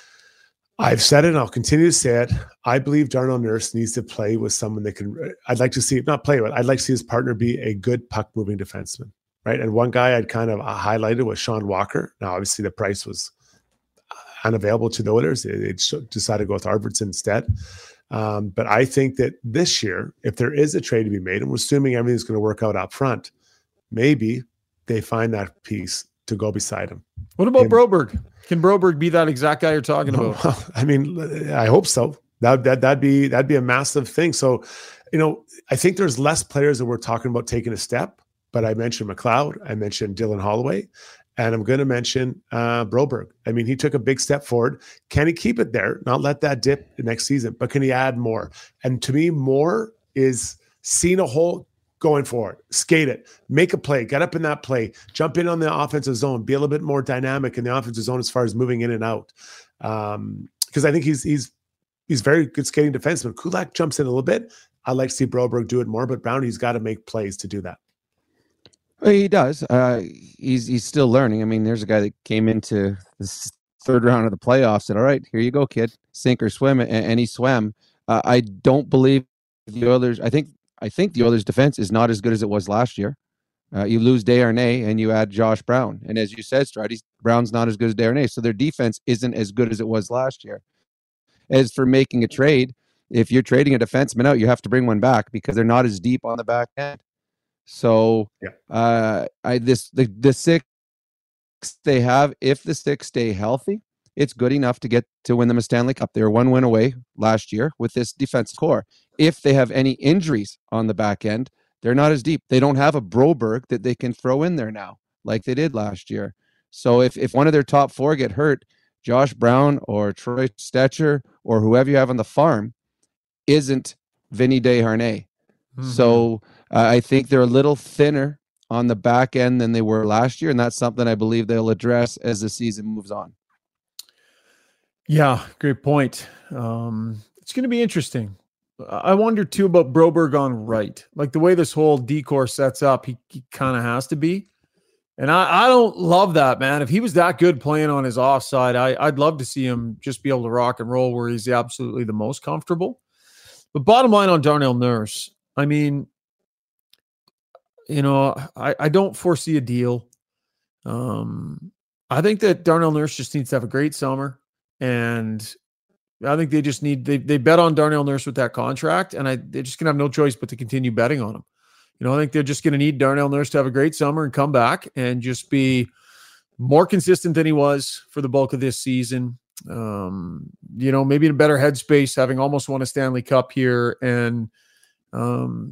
I've said it and I'll continue to say it. I believe Darnell Nurse needs to play with someone that can – I'd like to see – not play with. I'd like to see his partner be a good puck-moving defenseman. Right. And one guy I'd kind of highlighted was Sean Walker. Now, obviously, the price was unavailable to the Oilers. They, they decided to go with Arvidsson instead. Um, but I think that this year, if there is a trade to be made, and we're assuming everything's going to work out up front, maybe they find that piece to go beside him. What about and, Broberg? Can Broberg be that exact guy you're talking about? Well, I mean, I hope so. That, that, that'd be, that'd be a massive thing. So, you know, I think there's less players that we're talking about taking a step. But I mentioned McLeod, I mentioned Dylan Holloway, and I'm going to mention uh, Broberg. I mean, he took a big step forward. Can he keep it there, not let that dip next season, but can he add more? And to me, more is seeing a hole, going for it, skate it, make a play, get up in that play, jump in on the offensive zone, be a little bit more dynamic in the offensive zone as far as moving in and out. Um, because I think he's he's he's very good skating defenseman. Kulak jumps in a little bit. I'd like to see Broberg do it more, but Brownie's got to make plays to do that. Well, he does. Uh, he's he's still learning. I mean, there's a guy that came into the third round of the playoffs and, all right, here you go, kid, sink or swim, and, and he swam. Uh, I don't believe the Oilers. I think I think the Oilers' defense is not as good as it was last year. Uh, you lose Desharnais and you add Josh Brown, and as you said, Strady, Brown's not as good as Desharnais, so their defense isn't as good as it was last year. As for making a trade, if you're trading a defenseman out, you have to bring one back because they're not as deep on the back end. So, yeah. uh, I this the the six they have, if the six stay healthy, it's good enough to get to win them a Stanley Cup. They were one win away last year with this defensive core. If they have any injuries on the back end, they're not as deep. They don't have a Broberg that they can throw in there now like they did last year. So if, if one of their top four get hurt, Josh Brown or Troy Stecher or whoever you have on the farm isn't Vinny Desharnais. Mm-hmm. So uh, I think they're a little thinner on the back end than they were last year, and that's something I believe they'll address as the season moves on. Yeah, great point. Um, it's going to be interesting. I wonder too about Broberg on right, like the way this whole decor sets up. He, he kind of has to be, and I, I don't love that, man. If he was that good playing on his offside, I, I'd love to see him just be able to rock and roll where he's absolutely the most comfortable. But bottom line on Darnell Nurse, I mean, you know, I, I don't foresee a deal. Um, I think that Darnell Nurse just needs to have a great summer, and I think they just need, they they bet on Darnell Nurse with that contract, and I they're just going to have no choice but to continue betting on him. You know, I think they're just going to need Darnell Nurse to have a great summer and come back and just be more consistent than he was for the bulk of this season. Um, you know, maybe in a better headspace, having almost won a Stanley Cup here, and um,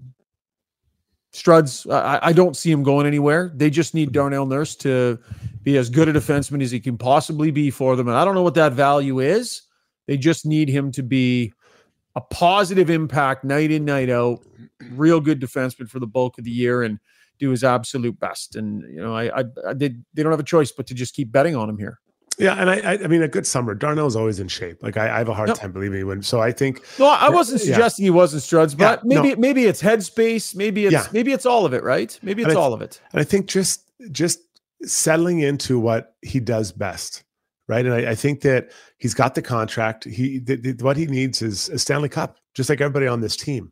Struds, I, I don't see him going anywhere. They just need Darnell Nurse to be as good a defenseman as he can possibly be for them. And I don't know what that value is. They just need him to be a positive impact night in, night out, real good defenseman for the bulk of the year and do his absolute best. And, you know, I, I, I did, they don't have a choice but to just keep betting on him here. Yeah. And I, I mean, a good summer, Darnell's always in shape. Like I, I have a hard no. time believing he would. So I think, no, I wasn't yeah. suggesting he wasn't Struds, but yeah, maybe, no. maybe it's headspace. Maybe it's, yeah. maybe it's all of it, right? Maybe it's and all of it. And I think just, just settling into what he does best. Right. And I, I think that he's got the contract. He th- th- what he needs is a Stanley Cup, just like everybody on this team.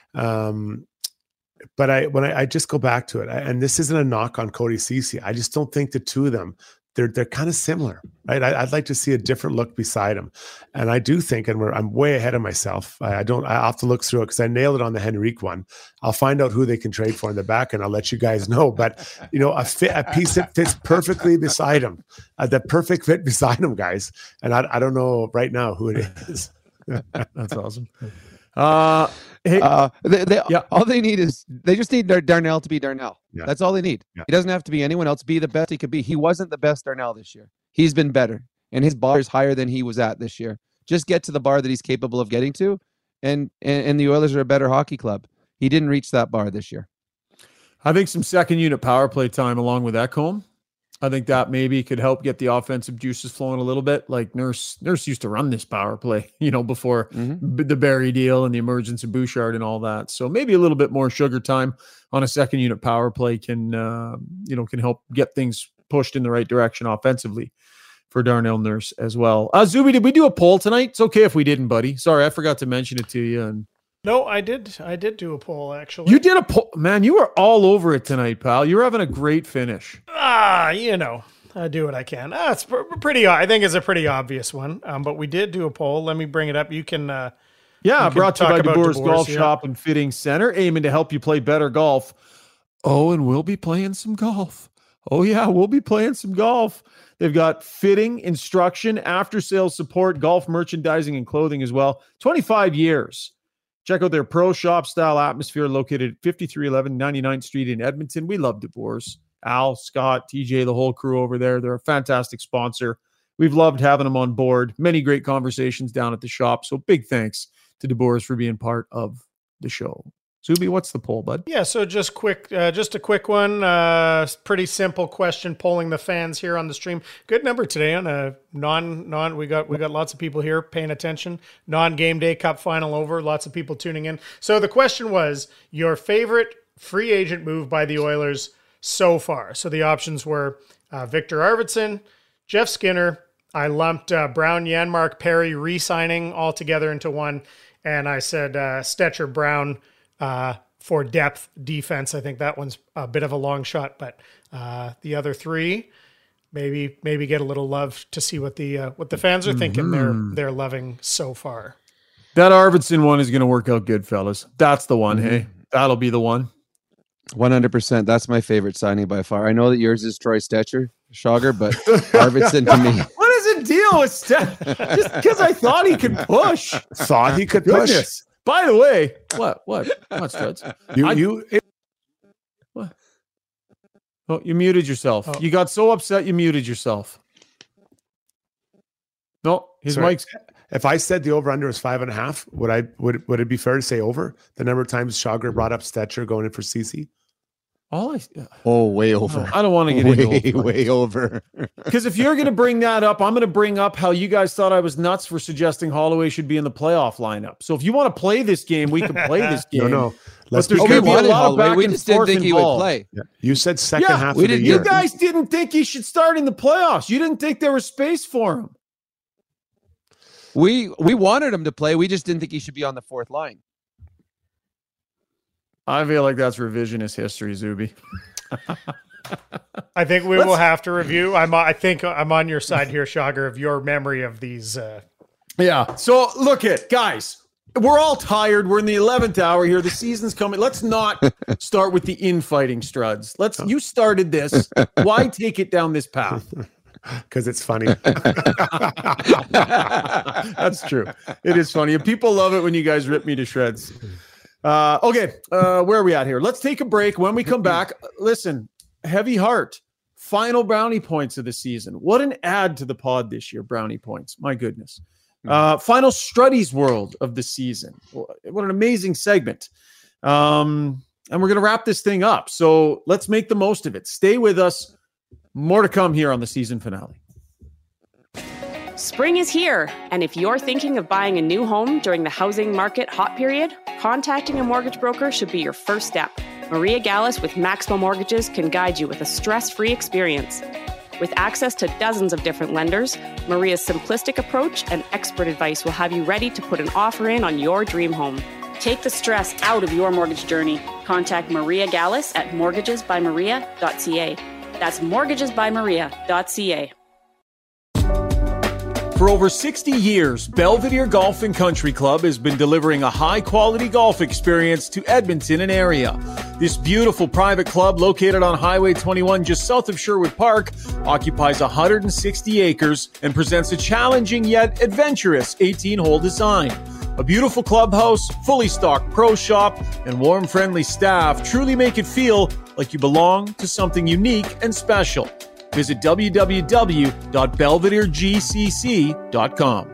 Um, but I when I, I just go back to it, I, and this isn't a knock on Cody Ceci. I just don't think the two of them, they're they're kind of similar, right? I, I'd like to see a different look beside him, and I do think, and we're I'm way ahead of myself. I, I don't. I have to look through it because I nailed it on the Henrique one. I'll find out who they can trade for in the back, and I'll let you guys know. But you know, a fit, a piece that fits perfectly beside him, uh, the perfect fit beside him, guys. And I I don't know right now who it is. That's awesome. Uh, hey, uh, they, they, yeah. all they need is they just need Dar- Darnell to be Darnell. Yeah. That's all they need. Yeah. He doesn't have to be anyone else. Be the best he could be. He wasn't the best Darnell this year. He's been better, and his bar is higher than he was at this year. Just get to the bar that he's capable of getting to, and and, and the Oilers are a better hockey club. He didn't reach that bar this year. I think some second unit power play time along with Ekholm. I think that maybe could help get the offensive juices flowing a little bit. Like Nurse, Nurse used to run this power play, you know, before mm-hmm. b- the Barry deal and the emergence of Bouchard and all that. So maybe a little bit more sugar time on a second unit power play can, uh, you know, can help get things pushed in the right direction offensively for Darnell Nurse as well. Uh, Zuby, did we do a poll tonight? It's okay if we didn't, buddy. Sorry, I forgot to mention it to you. And no, I did. I did do a poll, actually. You did a poll. Man, you were all over it tonight, pal. You were having a great finish. Ah, you know, I do what I can. Ah, it's pr- pretty, I think it's a pretty obvious one. Um, but we did do a poll. Let me bring it up. You can, uh, yeah, you can brought to you by DeBoer's DeBoer's, Golf yeah. Shop and Fitting Center, aiming to help you play better golf. Oh, and we'll be playing some golf. Oh, yeah, we'll be playing some golf. They've got fitting, instruction, after-sales support, golf merchandising, and clothing as well. twenty-five years. Check out their pro shop style atmosphere located at fifty-three eleven ninety-ninth Street in Edmonton. We love DeBoer's. Al, Scott, T J, the whole crew over there. They're a fantastic sponsor. We've loved having them on board. Many great conversations down at the shop. So big thanks to DeBoer's for being part of the show. Zuby, what's the poll, bud? Yeah, so just quick, uh, just a quick one. Uh, pretty simple question, polling the fans here on the stream. Good number today on a non non. We got we got lots of people here paying attention. Non game day cup final over. Lots of people tuning in. So the question was your favorite free agent move by the Oilers so far. So the options were uh, Victor Arvidsson, Jeff Skinner. I lumped uh, Brown, Janmark, Perry re-signing all together into one, and I said uh, Stecher, Brown. Uh, for depth defense. I think that one's a bit of a long shot, but uh, the other three, maybe maybe get a little love to see what the uh, what the fans are thinking. Mm-hmm. They're they're loving so far. That Arvidsson one is going to work out good, fellas. That's the one. Mm-hmm. Hey, that'll be the one. one hundred percent. That's my favorite signing by far. I know that yours is Troy Stecher, Schauger, but Arvidsson to me. What is the deal? know a step just because I thought he could push. Thought he could Goodness. push. By the way, what? What? What, Studs? You, I- you, it, What? Oh, you muted yourself. Oh. You got so upset you muted yourself. No, his Sorry. mic's. if I said the over under was five and a half, would I would would it be fair to say over the number of times Chager brought up Stetcher going in for C C? All I, Oh, way over. I don't want to get way, into it. way over. Because if you're going to bring that up, I'm going to bring up how you guys thought I was nuts for suggesting Holloway should be in the playoff lineup. So if you want to play this game, we can play this game. No, no. Let's there's be Oh, we gonna be a careful. wanted lot of Holloway. back We and just didn't forth think he would involved. play. Yeah. You said second Yeah, half we of the didn't- year. You guys didn't think he should start in the playoffs. You didn't think there was space for him. We we wanted him to play. We just didn't think he should be on the fourth line. I feel like that's revisionist history, Zuby. I think we Let's- will have to review. I'm. I think I'm on your side here, Chager, of your memory of these. Uh, Yeah. So look at guys. We're all tired. We're in the eleventh hour here. The season's coming. Let's not start with the infighting, Struds. Let's. You started this. Why take it down this path? Because it's funny. That's true. It is funny. And people love it when you guys rip me to shreds. Uh, okay. Uh, where are we at here? Let's take a break. When we come back, listen, heavy heart. Final brownie points of the season. What an add to the pod this year, brownie points. My goodness. Uh, final Struddy's world of the season. What an amazing segment. Um, and we're going to wrap this thing up. So let's make the most of it. Stay with us. More to come here on the season finale. Spring is here, and if you're thinking of buying a new home during the housing market hot period, contacting a mortgage broker should be your first step. Maria Gallus with Maximo Mortgages can guide you with a stress-free experience. With access to dozens of different lenders, Maria's simplistic approach and expert advice will have you ready to put an offer in on your dream home. Take the stress out of your mortgage journey. Contact Maria Gallus at mortgages by maria dot c a. That's mortgages by maria dot c a. For over sixty years, Belvedere Golf and Country Club has been delivering a high-quality golf experience to Edmonton and area. This beautiful private club, located on Highway twenty-one just south of Sherwood Park, occupies one hundred sixty acres and presents a challenging yet adventurous eighteen-hole design. A beautiful clubhouse, fully stocked pro shop, and warm, friendly staff truly make it feel like you belong to something unique and special. Visit w w w dot belvedere g c c dot com.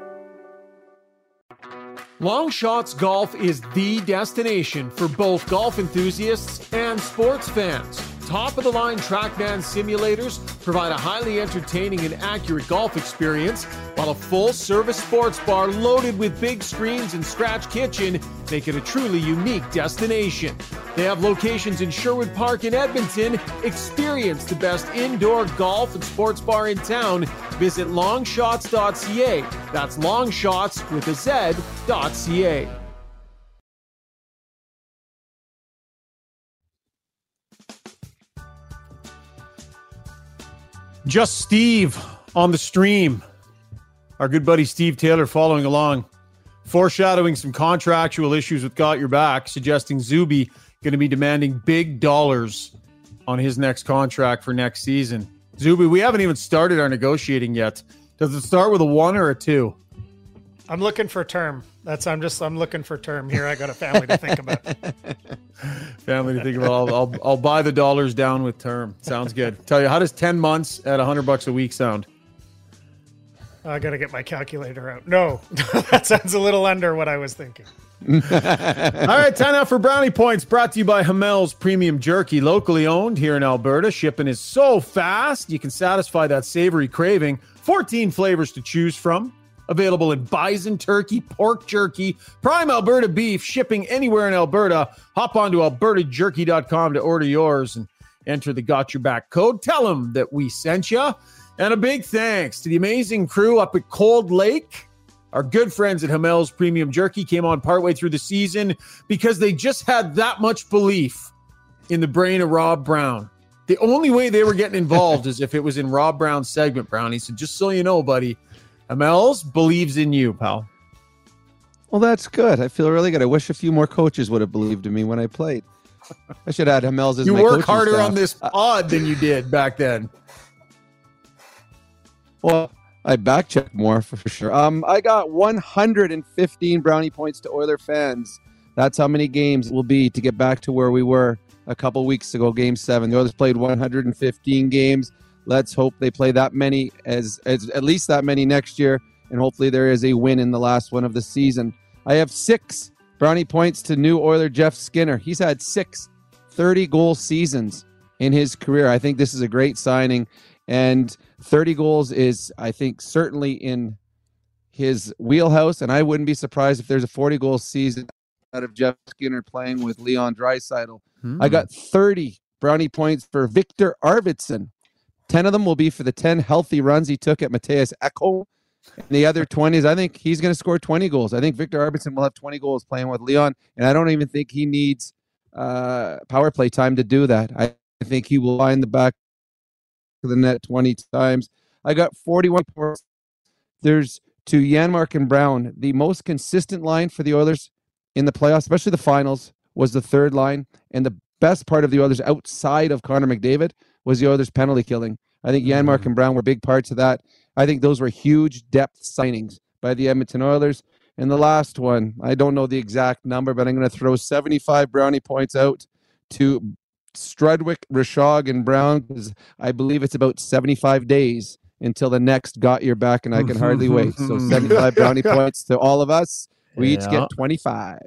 Long Shots Golf is the destination for both golf enthusiasts and sports fans. Top-of-the-line TrackMan simulators provide a highly entertaining and accurate golf experience, while a full-service sports bar loaded with big screens and scratch kitchen make it a truly unique destination. They have locations in Sherwood Park and Edmonton. Experience the best indoor golf and sports bar in town. Visit longshots dot c a. That's longshots with a Z dot c a. Just Steve on the stream. Our good buddy Steve Taylor following along, foreshadowing some contractual issues with Got Your Back, suggesting Zuby going to be demanding big dollars on his next contract for next season. Zuby, we haven't even started our negotiating yet. Does it start with a one or a two? I'm looking for term. That's I'm just I'm looking for term here. I got a family to think about. Family to think about. I'll, I'll I'll buy the dollars down with term. Sounds good. Tell you, how does ten months at a hundred bucks a week sound? I got to get my calculator out. No, that sounds a little under what I was thinking. All right, time out for brownie points. Brought to you by Hamel's Premium Jerky, locally owned here in Alberta. Shipping is so fast you can satisfy that savory craving. fourteen flavors to choose from. Available in bison, turkey, pork jerky, prime Alberta beef, shipping anywhere in Alberta. Hop on to alberta jerky dot com to order yours and enter the Got Your Back code. Tell them that we sent you. And a big thanks to the amazing crew up at Cold Lake. Our good friends at Hamel's Premium Jerky came on partway through the season because they just had that much belief in the brain of Rob Brown. The only way they were getting involved is if it was in Rob Brown's segment, Brownie. So just so you know, buddy, Hamel's believes in you, pal. Well, that's good. I feel really good. I wish a few more coaches would have believed in me when I played. I should add Hamel's as you my work coaching harder staff. on this pod than you did back then. Well, I back check more for sure. Um, I got one hundred fifteen brownie points to Oiler fans. That's how many games it will be to get back to where we were a couple weeks ago, game seven. The Oilers played one hundred fifteen games. Let's hope they play that many, as, as at least that many next year, and hopefully there is a win in the last one of the season. I have six brownie points to new Oiler Jeff Skinner. He's had six thirty-goal seasons in his career. I think this is a great signing, and thirty goals is, I think, certainly in his wheelhouse, and I wouldn't be surprised if there's a forty-goal season out of Jeff Skinner playing with Leon Draisaitl. Hmm. I got thirty brownie points for Victor Arvidsson. ten of them will be for the ten healthy runs he took at Mattias Ekholm. And the other twenties, I think he's going to score twenty goals. I think Victor Arvidsson will have twenty goals playing with Leon, and I don't even think he needs uh, power play time to do that. I think he will line the back of the net twenty times. I got forty-one points. There's to Janmark and Brown. The most consistent line for the Oilers in the playoffs, especially the finals, was the third line. And the best part of the Oilers outside of Connor McDavid was the Oilers penalty killing. I think Janmark mm-hmm. and Brown were big parts of that. I think those were huge depth signings by the Edmonton Oilers. And the last one, I don't know the exact number, but I'm going to throw seventy-five brownie points out to Strudwick, Rishaug, and Brown, because I believe it's about seventy-five days until the next got your back, and I can hardly wait. So seventy-five brownie points to all of us. We yeah. each get twenty-five.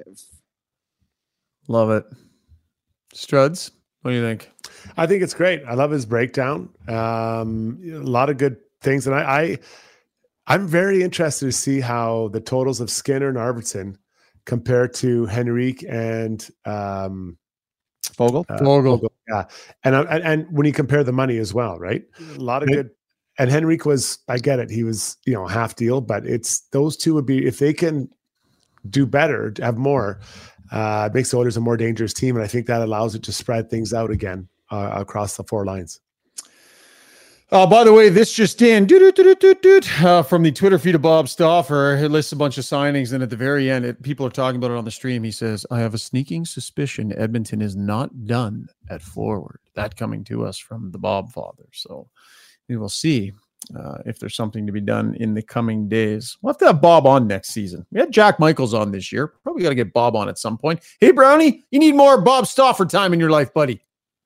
Love it. Struds, what do you think? I think it's great. I love his breakdown. Um, a lot of good things. And I, I, I'm very interested to see how the totals of Skinner and Arvidsson compare to Henrique and um, Fogle. Uh, Fogle. Fogle. Yeah. And, and and when you compare the money as well, right? A lot of good. And Henrique was, I get it. He was, you know, half deal, but it's those two would be, if they can do better, have more, uh, it makes the Oilers a more dangerous team. And I think that allows it to spread things out again uh, across the four lines. Uh, by the way, this just in uh, from the Twitter feed of Bob Stauffer. He lists a bunch of signings, and at the very end, it, people are talking about it on the stream. He says, I have a sneaking suspicion Edmonton is not done at forward. That coming to us from the Bob father. So we will see uh, if there's something to be done in the coming days. We'll have to have Bob on next season. We had Jack Michaels on this year. Probably got to get Bob on at some point. Hey, Brownie, you need more Bob Stauffer time in your life, buddy.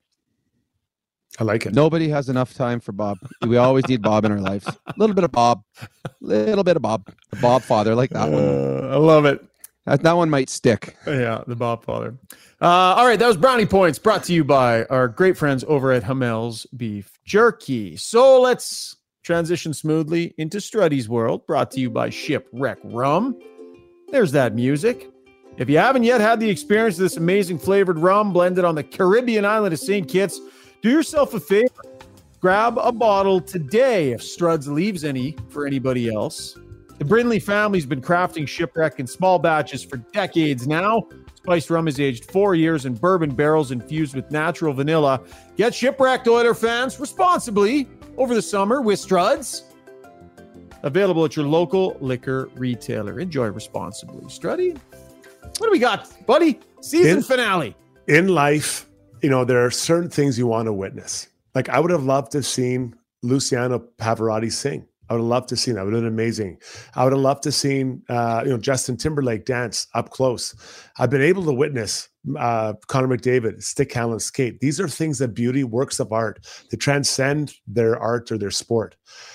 I like it. Nobody has enough time for Bob. We always need Bob in our lives. A little bit of Bob. A little bit of Bob. The Bob father, like that uh, one. I love it. That, that one might stick. Yeah, the Bob father. Uh, all right, that was Brownie Points brought to you by our great friends over at Hamel's Beef Jerky. So let's transition smoothly into Struddy's World, brought to you by Shipwreck Rum. There's that music. If you haven't yet had the experience of this amazing flavored rum blended on the Caribbean island of Saint Kitts, do yourself a favor. Grab a bottle today if Struds leaves any for anybody else. The Brindley family's been crafting Shipwreck in small batches for decades now. Spiced rum is aged four years in bourbon barrels infused with natural vanilla. Get Shipwrecked, Oiler fans, responsibly over the summer with Struds. Available at your local liquor retailer. Enjoy responsibly. Struddy, what do we got, buddy? Season in, finale. In life, you know, there are certain things you want to witness. Like I would have loved to have seen Luciano Pavarotti sing. I would have loved to have seen that. It would have been amazing. I would have loved to have seen, uh, you know, Justin Timberlake dance up close. I've been able to witness uh, Connor McDavid stick handle skate. These are things that beauty, works of art, that transcend their art or their sport.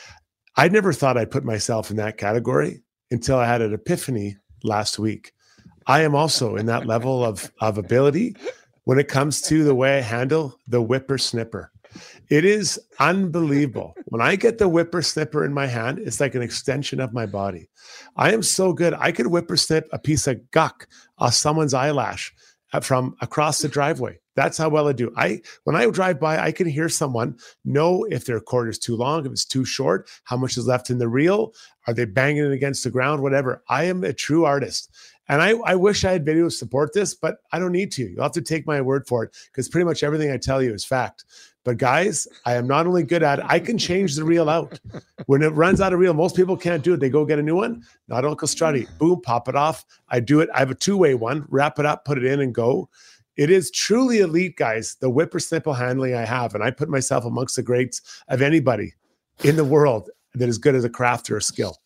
I never thought I'd put myself in that category until I had an epiphany last week. I am also in that level of of ability when it comes to the way I handle the whippersnipper. It is unbelievable. When I get the whippersnipper in my hand, it's like an extension of my body. I am so good. I could whippersnip a piece of guck off someone's eyelash from across the driveway. That's how well I do. I when I drive by, I can hear someone know if their cord is too long, if it's too short, how much is left in the reel, are they banging it against the ground, whatever. I am a true artist. And I, I wish I had video to support this, but I don't need to. You'll have to take my word for it because pretty much everything I tell you is fact. But guys, I am not only good at it, I can change the reel out. When it runs out of reel, most people can't do it. They go get a new one. Not Uncle Struddy. Boom, pop it off. I do it. I have a two-way one. Wrap it up, put it in, and go. It is truly elite, guys, the whippersnipper handling I have. And I put myself amongst the greats of anybody in the world. that is good as a craft or a skill.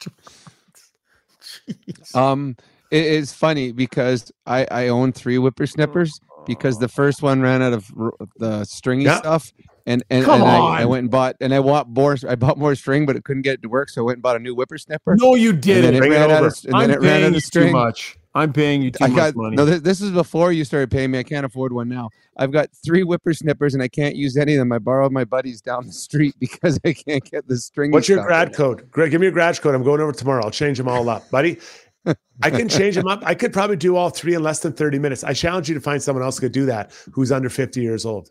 Um, it is funny because I, I own three whippersnippers because the first one ran out of r- the stringy Yeah. stuff. And and, Come and I, on. I went and bought and I bought more I bought more string, but it couldn't get it to work, so I went and bought a new whippersnipper. No, you And didn't. then it Bring it ran out over. of, and then I'm it ran paying out you of too string. much. I'm paying you too I much got money. no. This, this is before you started paying me. I can't afford one now. I've got three whippersnippers and I can't use any of them. I borrowed my buddies down the street because I can't get the string. What's your grad code? Greg, give me your grad code. I'm going over tomorrow. I'll change them all up, buddy. I can change them up. I could probably do all three in less than thirty minutes. I challenge you to find someone else who could do that who's under fifty years old.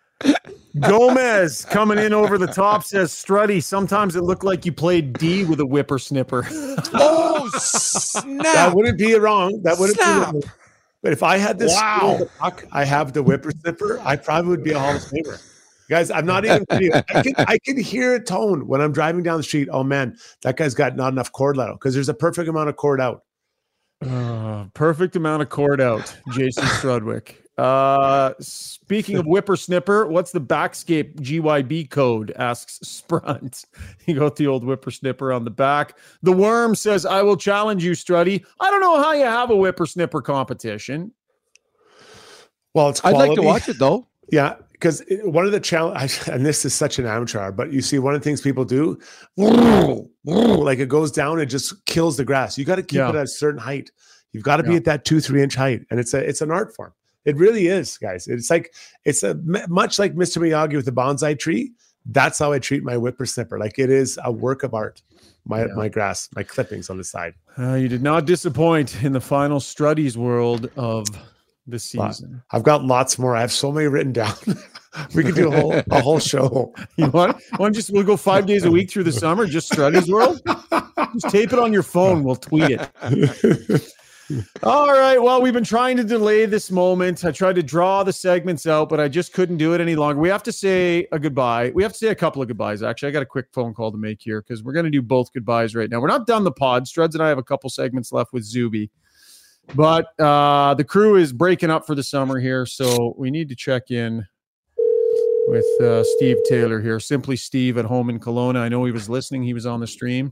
Gomez coming in over the top says, Struddy, sometimes it looked like you played D with a whippersnipper. Oh snap! That wouldn't be wrong. That wouldn't Snap. be wrong. But if I had this, Wow. the puck, I have the whippersnipper, I probably would be a Hall of Famer. Guys, I'm not even kidding. I can I can hear a tone when I'm driving down the street. Oh man, that guy's got not enough cord let out because there's a perfect amount of cord out. Uh, perfect amount of cord out, Jason Strudwick. Uh, speaking of whippersnipper, what's the Backscape G Y B code? Asks Sprunt. You got the old whippersnipper on the back. The Worm says, I will challenge you, Struddy. I don't know how you have a whippersnipper competition. Well, it's I'd quality. like to watch it though. Yeah, because one of the challenge, and this is such an amateur, but you see one of the things people do, like it goes down, it just kills the grass. You got to keep Yeah. it at a certain height. You've got to be Yeah. at that two, three inch height, and it's a it's an art form. It really is, guys. It's like it's a much like Mister Miyagi with the bonsai tree. That's how I treat my whippersnipper. Like it is a work of art. My Yeah. my grass, my clippings on the side. Uh, you did not disappoint in the final Struddy's world of the season. I've got lots more. I have so many written down. We could do a whole a whole show. You want? Why don't just we'll go five days a week through the summer, just Struddy's world? Just tape it on your phone. We'll tweet it. All right. Well, we've been trying to delay this moment. I tried to draw the segments out, but I just couldn't do it any longer. We have to say a goodbye. We have to say a couple of goodbyes, actually. I got a quick phone call to make here because we're going to do both goodbyes right now. We're not done the pod. Struds and I have a couple segments left with Zuby. But uh, the crew is breaking up for the summer here, so we need to check in with uh, Steve Taylor here. Simply Steve at home in Kelowna. I know he was listening. He was on the stream.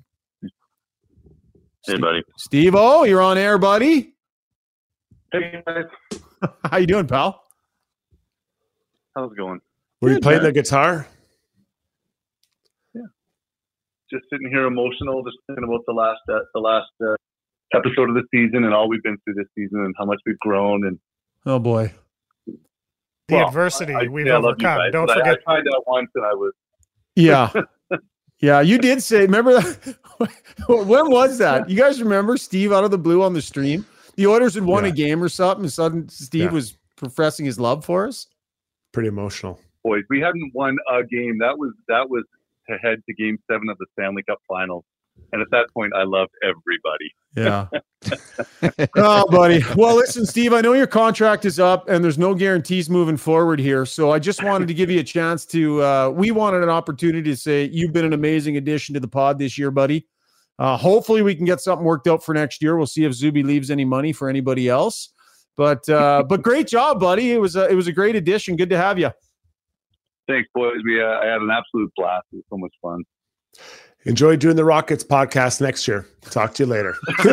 Hey, buddy. Steve, oh, you're on air, buddy. Hey, guys. How you doing, pal? How's it going? Were you Good, playing man. the guitar? Just sitting here emotional, just thinking about the last uh, the last uh, episode of the season and all we've been through this season and how much we've grown. And Oh, boy. The Well, adversity I- we've yeah, I love you overcome. guys, Don't but I- forget. I tried that once and I was Yeah. Yeah, you did say, remember that? When was that? You guys remember Steve out of the blue on the stream? The Oilers had won Yeah. a game or something, and suddenly Steve Yeah. was professing his love for us. Pretty emotional. boys. We hadn't won a game. That was that was to head to Game Seven of the Stanley Cup Finals. And at that point, I loved everybody. Yeah. Oh, buddy. Well, listen, Steve, I know your contract is up and there's no guarantees moving forward here. So I just wanted to give you a chance to, uh, we wanted an opportunity to say you've been an amazing addition to the pod this year, buddy. Uh, hopefully we can get something worked out for next year. We'll see if Zuby leaves any money for anybody else. But uh, but great job, buddy. It was a, it was a great addition. Good to have you. Thanks, boys. We uh, I had an absolute blast. It was so much fun. Enjoy doing the Rockets podcast next year. Talk to you later.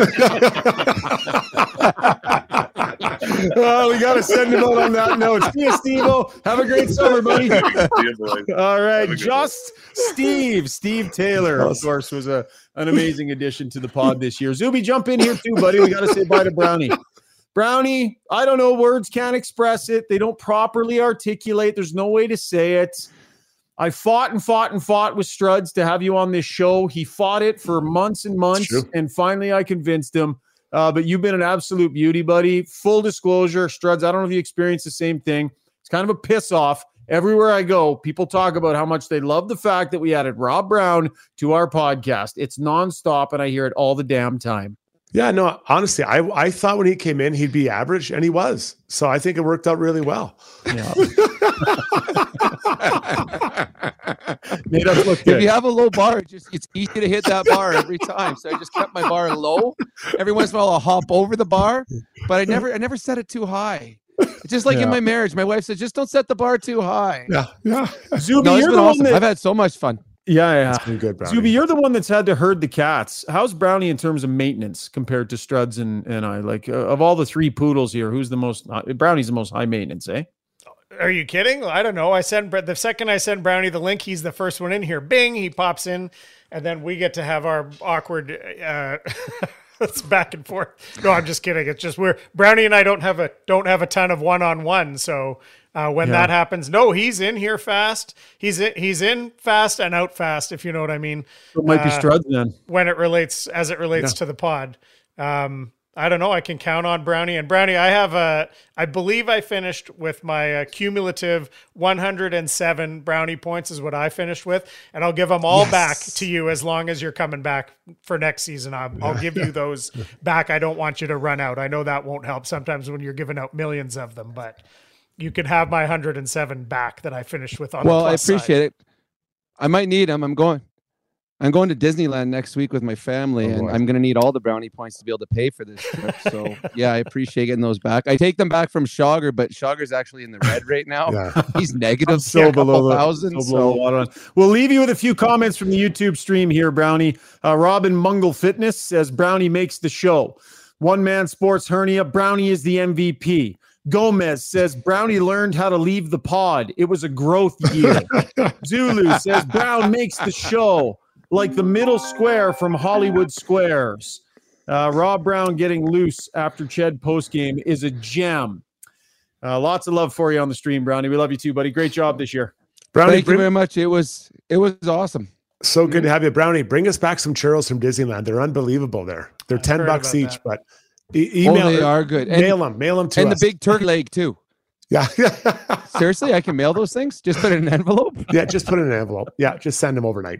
Oh, we got to send him out on that note. See you, Steve-O. Have a great summer, buddy. See you, boys. All right, Have a good just Steve. Steve Taylor, of course, was a an amazing addition to the pod this year. Zuby, jump in here too, buddy. We got to say bye to Brownie. Brownie, I don't know. Words can't express it. They don't properly articulate. There's no way to say it. I fought and fought and fought with Struds to have you on this show. He fought it for months and months, and finally I convinced him. Uh, but you've been an absolute beauty, buddy. Full disclosure, Struds, I don't know if you experienced the same thing. It's kind of a piss off. Everywhere I go, people talk about how much they love the fact that we added Rob Brown to our podcast. It's nonstop, and I hear it all the damn time. Yeah, no, honestly, I, I thought when he came in, he'd be average, and he was. So I think it worked out really well. Yeah. Made us look good. If you have a low bar, it just it's easy to hit that bar every time. So I just kept my bar low. Every once in a while, I'll hop over the bar, but I never I never set it too high. It's just like Yeah. in my marriage, my wife said, just don't set the bar too high. Yeah, yeah. Zuby, No, it's you're been the awesome. one that, I've had so much fun. Yeah, yeah. It's been good, Brownie. Zuby, you're the one that's had to herd the cats. How's Brownie in terms of maintenance compared to Struds and, and I? Like, uh, of all the three poodles here, who's the most, uh, Brownie's the most high maintenance, eh? Are you kidding? I don't know. I send the second I send Brownie the link, he's the first one in here. Bing, he pops in, and then we get to have our awkward uh it's back and forth. No, I'm just kidding. It's just we're Brownie and I don't have a don't have a ton of one-on-one. So uh when Yeah. that happens, no, he's in here fast. He's in he's in fast and out fast, if you know what I mean. It might be Uh, Struds then. when it relates as it relates Yeah. to the pod. Um, I don't know. I can count on Brownie and Brownie. I have a, I believe I finished with my uh, cumulative one hundred seven Brownie points is what I finished with. And I'll give them all Yes. back to you as long as you're coming back for next season. I'll, I'll give you those back. I don't want you to run out. I know that won't help sometimes when you're giving out millions of them, but you can have my one hundred seven back that I finished with on Well, the I plus side. appreciate it. I might need them. I'm going. I'm going to Disneyland next week with my family, Oh, and boy. I'm going to need all the Brownie points to be able to pay for this trip. So, yeah, I appreciate getting those back. I take them back from Shogger, but Shogger's actually in the red right now. Yeah. He's negative So a below couple the, thousand. so below the So, waterline. We'll leave you with a few comments from the YouTube stream here, Brownie. Uh, Robin Mungle Fitness says Brownie makes the show. One Man Sports Hernia, Brownie is the M V P. Gomez says Brownie learned how to leave the pod. It was a growth year. Zulu says Brown makes the show like the middle square from Hollywood Squares. Uh, Rob Brown getting loose after Ched postgame is a gem. Uh, lots of love for you on the stream, Brownie. We love you too, buddy. Great job this year. Brownie, thank you bring- very much. It was it was awesome. so good to have you, Brownie. Bring us back some churros from Disneyland. They're unbelievable there. They're ten heard bucks about each, that. but e- email Oh, they or are good. And, Mail them. Mail them to and us. the big turkey leg too. yeah, Seriously, I can mail those things. Just put it in an envelope. yeah. Just put it in an envelope. Yeah, just send them overnight.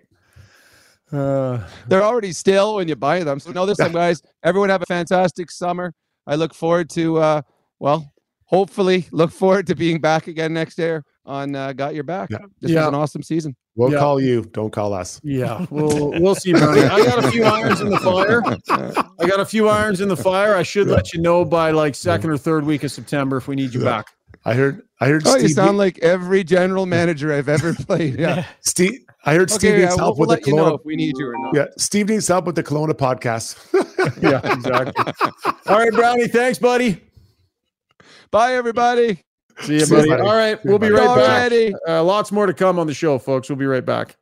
Uh, They're already stale when you buy them. So no, this time, guys. Everyone have a fantastic summer. I look forward to uh, well, hopefully, look forward to being back again next year on uh, Got Your Back. Yeah. This Yeah. was an awesome season. We'll Yeah. call you. Don't call us. yeah, we'll we'll see, Brownie. I got a few irons in the fire. I got a few irons in the fire. I should let you know by like second or third week of September if we need you Yeah. back. I heard. I heard. Oh, Steve, you sound like every general manager I've ever played. Yeah. Steve. I heard Steve Okay, yeah, needs we'll, help we'll with the let you know Kelowna. if we need you or not. Yeah, Steve needs help with the Kelowna podcast. Yeah, exactly. All right, Brownie. Thanks, buddy. Bye, everybody. See you, See you, buddy. buddy. All right, See you, we'll be buddy. right back. Alrighty. Uh, lots more to come on the show, folks. We'll be right back.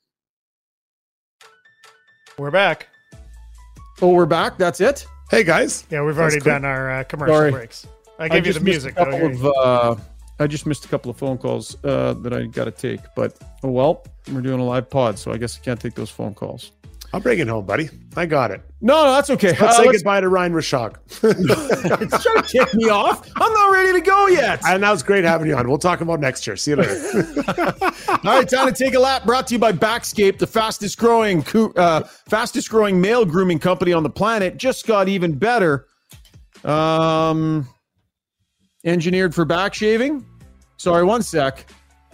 We're back. Oh, we're back. That's it. Hey guys. Yeah, we've already That's cool. done our uh, commercial Sorry. breaks. I gave you the just missed music. a though. couple Here you of, uh, I just missed a couple of phone calls uh, that I got to take, but oh well. We're doing a live pod, so I guess I can't take those phone calls. I'll bring it home, buddy. I got it. No, no, that's okay. Let's Uh, say let's- goodbye to Ryan Rashog. It's trying to kick me off. I'm not ready to go yet. And that was great having you on. We'll talk about next year. See you later. All right, time to take a lap. Brought to you by Backscape, the fastest growing, coo- uh, fastest growing male grooming company on the planet. Just got even better. Um, engineered for back shaving. Sorry, one sec.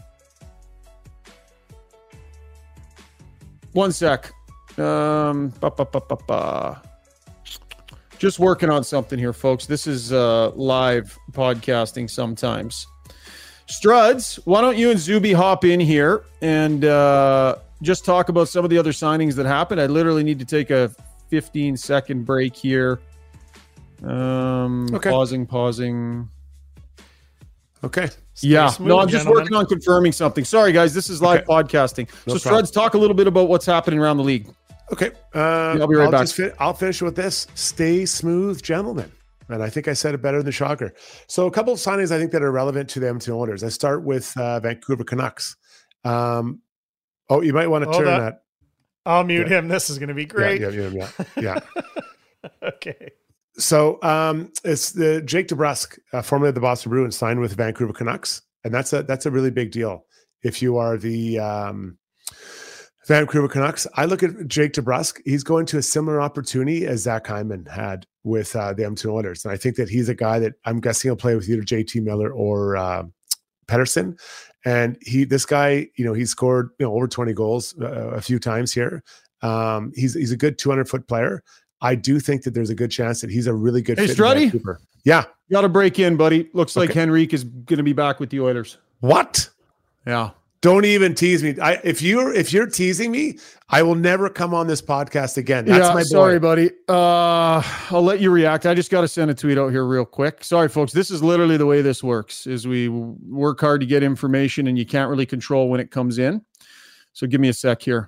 One sec. Um, ba, ba, ba, ba, ba. Just working on something here, folks. This is uh, live podcasting sometimes. Struds, why don't you and Zuby hop in here and uh, just talk about some of the other signings that happened? I literally need to take a fifteen second break here. Um, Okay. Pausing, pausing. Okay. Yeah, smooth, no, I'm just gentlemen. working on confirming something. Sorry, guys, this is live Okay. podcasting. No so, problem. Struds, talk a little bit about what's happening around the league. Okay. Uh, I'll be right I'll back. Just fi- I'll finish with this. Stay smooth, gentlemen. And I think I said it better than Shocker. So a couple of signings I think that are relevant to the Edmonton Oilers. I start with uh, Vancouver Canucks. Um, oh, you might want to Hold turn on. that. I'll mute Yeah. him. This is going to be great. Yeah, yeah, yeah, yeah. yeah. Okay. So um, it's the Jake DeBrusk, uh, formerly of the Boston Bruins, signed with Vancouver Canucks, and that's a that's a really big deal. If you are the um, Vancouver Canucks, I look at Jake DeBrusk. He's going to a similar opportunity as Zach Hyman had with uh, the Edmonton Oilers, and I think that he's a guy that I'm guessing he'll play with either J T Miller or uh, Pedersen. And he, this guy, you know, he scored you know over twenty goals uh, a few times here. Um, he's he's a good two hundred foot player. I do think that there's a good chance that he's a really good Hey, fit in Struddy? Vancouver. Yeah. You got to break in, buddy. Looks like Okay. Henrique is going to be back with the Oilers. What? Yeah. Don't even tease me. I, if you're if you're teasing me, I will never come on this podcast again. That's yeah, my boy. Sorry, buddy. Uh, I'll let you react. I just got to send a tweet out here real quick. Sorry, folks. This is literally the way this works. Is we work hard to get information, and you can't really control when it comes in. So give me a sec here.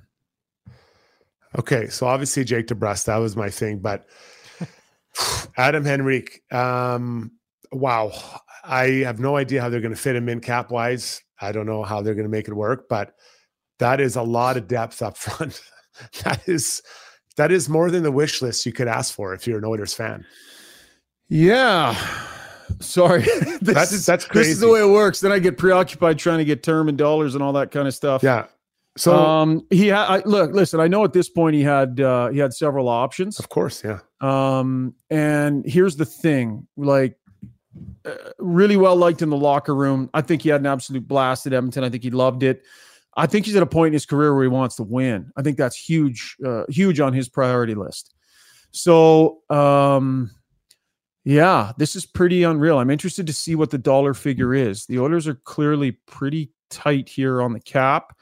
Okay, so obviously Jake DeBrusk, that was my thing, but Adam Henrique, um, wow. I have no idea how they're going to fit him in cap wise. I don't know how they're going to make it work, but that is a lot of depth up front. that is that is more than the wish list you could ask for if you're an Oilers fan. Yeah. Sorry. this that's is, that's crazy. This is the way it works. Then I get preoccupied trying to get term and dollars and all that kind of stuff. Yeah. So um, he had I, look. Listen, I know at this point he had uh, he had several options. Of course, yeah. Um, and here's the thing, like. Uh, really well liked in the locker room. I think he had an absolute blast at Edmonton. I think he loved it. I think he's at a point in his career where he wants to win. I think that's huge, uh, huge on his priority list. So, um, yeah, this is pretty unreal. I'm interested to see what the dollar figure is. The Oilers are clearly pretty tight here on the cap,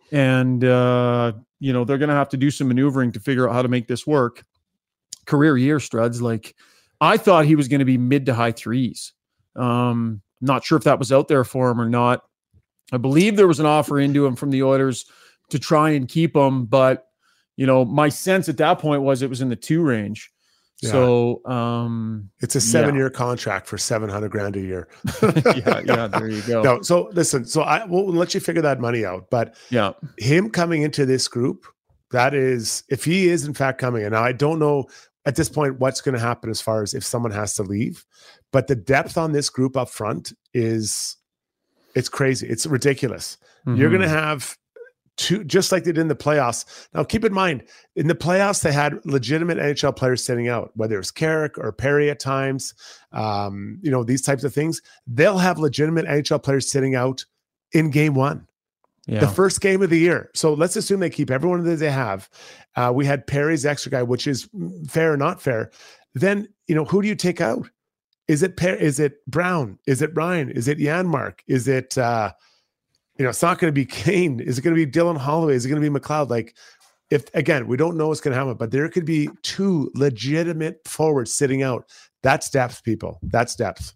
and uh, you know they're going to have to do some maneuvering to figure out how to make this work. Career year, Struds, like. I thought he was going to be mid to high threes. Um, not sure if that was out there for him or not. I believe there was an offer into him from the Oilers to try and keep him, but you know, my sense at that point was it was in the two range. Yeah. So um, it's a seven-year yeah. contract for seven hundred grand a year. yeah, yeah, there you go. No, so listen, so I will let you figure that money out. But yeah, him coming into this group, that is, if he is in fact coming, and I don't know. At this point, what's going to happen as far as if someone has to leave, but the depth on this group up front is, it's crazy. It's ridiculous. Mm-hmm. You're going to have two, just like they did in the playoffs. Now, keep in mind, in the playoffs, they had legitimate N H L players sitting out, whether it's Carrick or Perry at times, um, you know, these types of things. They'll have legitimate N H L players sitting out in game one. Yeah. The first game of the year. So let's assume they keep everyone that they have. Uh, we had Perry's extra guy, which is fair or not fair. Then, you know, who do you take out? Is it Per? Is it Brown? Is it Ryan? Is it Janmark? Is it, uh, you know, it's not going to be Kane. Is it going to be Dylan Holloway? Is it going to be McLeod? Like, if, again, we don't know what's going to happen, but there could be two legitimate forwards sitting out. That's depth, people. That's depth.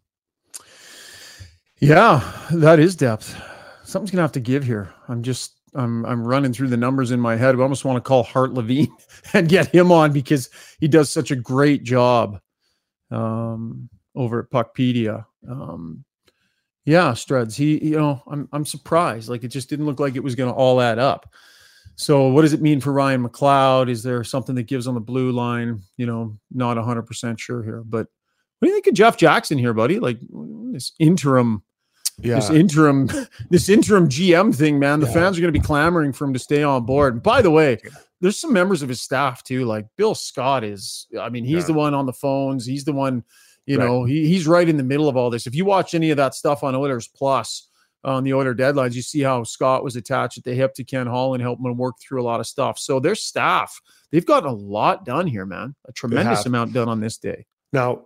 Yeah, that is depth. Something's gonna have to give here. I'm just I'm I'm running through the numbers in my head. I almost want to call Hart Levine and get him on because he does such a great job um, over at Puckpedia. Um, yeah, Struds. He, you know, I'm I'm surprised. Like it just didn't look like it was gonna all add up. So what does it mean for Ryan McLeod? Is there something that gives on the blue line? You know, not one hundred percent sure here. But what do you think of Jeff Jackson here, buddy? Like this interim. Yeah. This interim, this interim G M thing, man. The yeah. fans are going to be clamoring for him to stay on board. And by the way, there's some members of his staff too. Like Bill Scott is. I mean, he's yeah. the one on the phones. He's the one. You right. know, he he's right in the middle of all this. If you watch any of that stuff on Oilers Plus on the Oilers deadlines, you see how Scott was attached at the hip to Ken Holland, helping him work through a lot of stuff. So their staff, they've gotten a lot done here, man. A tremendous amount done on this day. Now,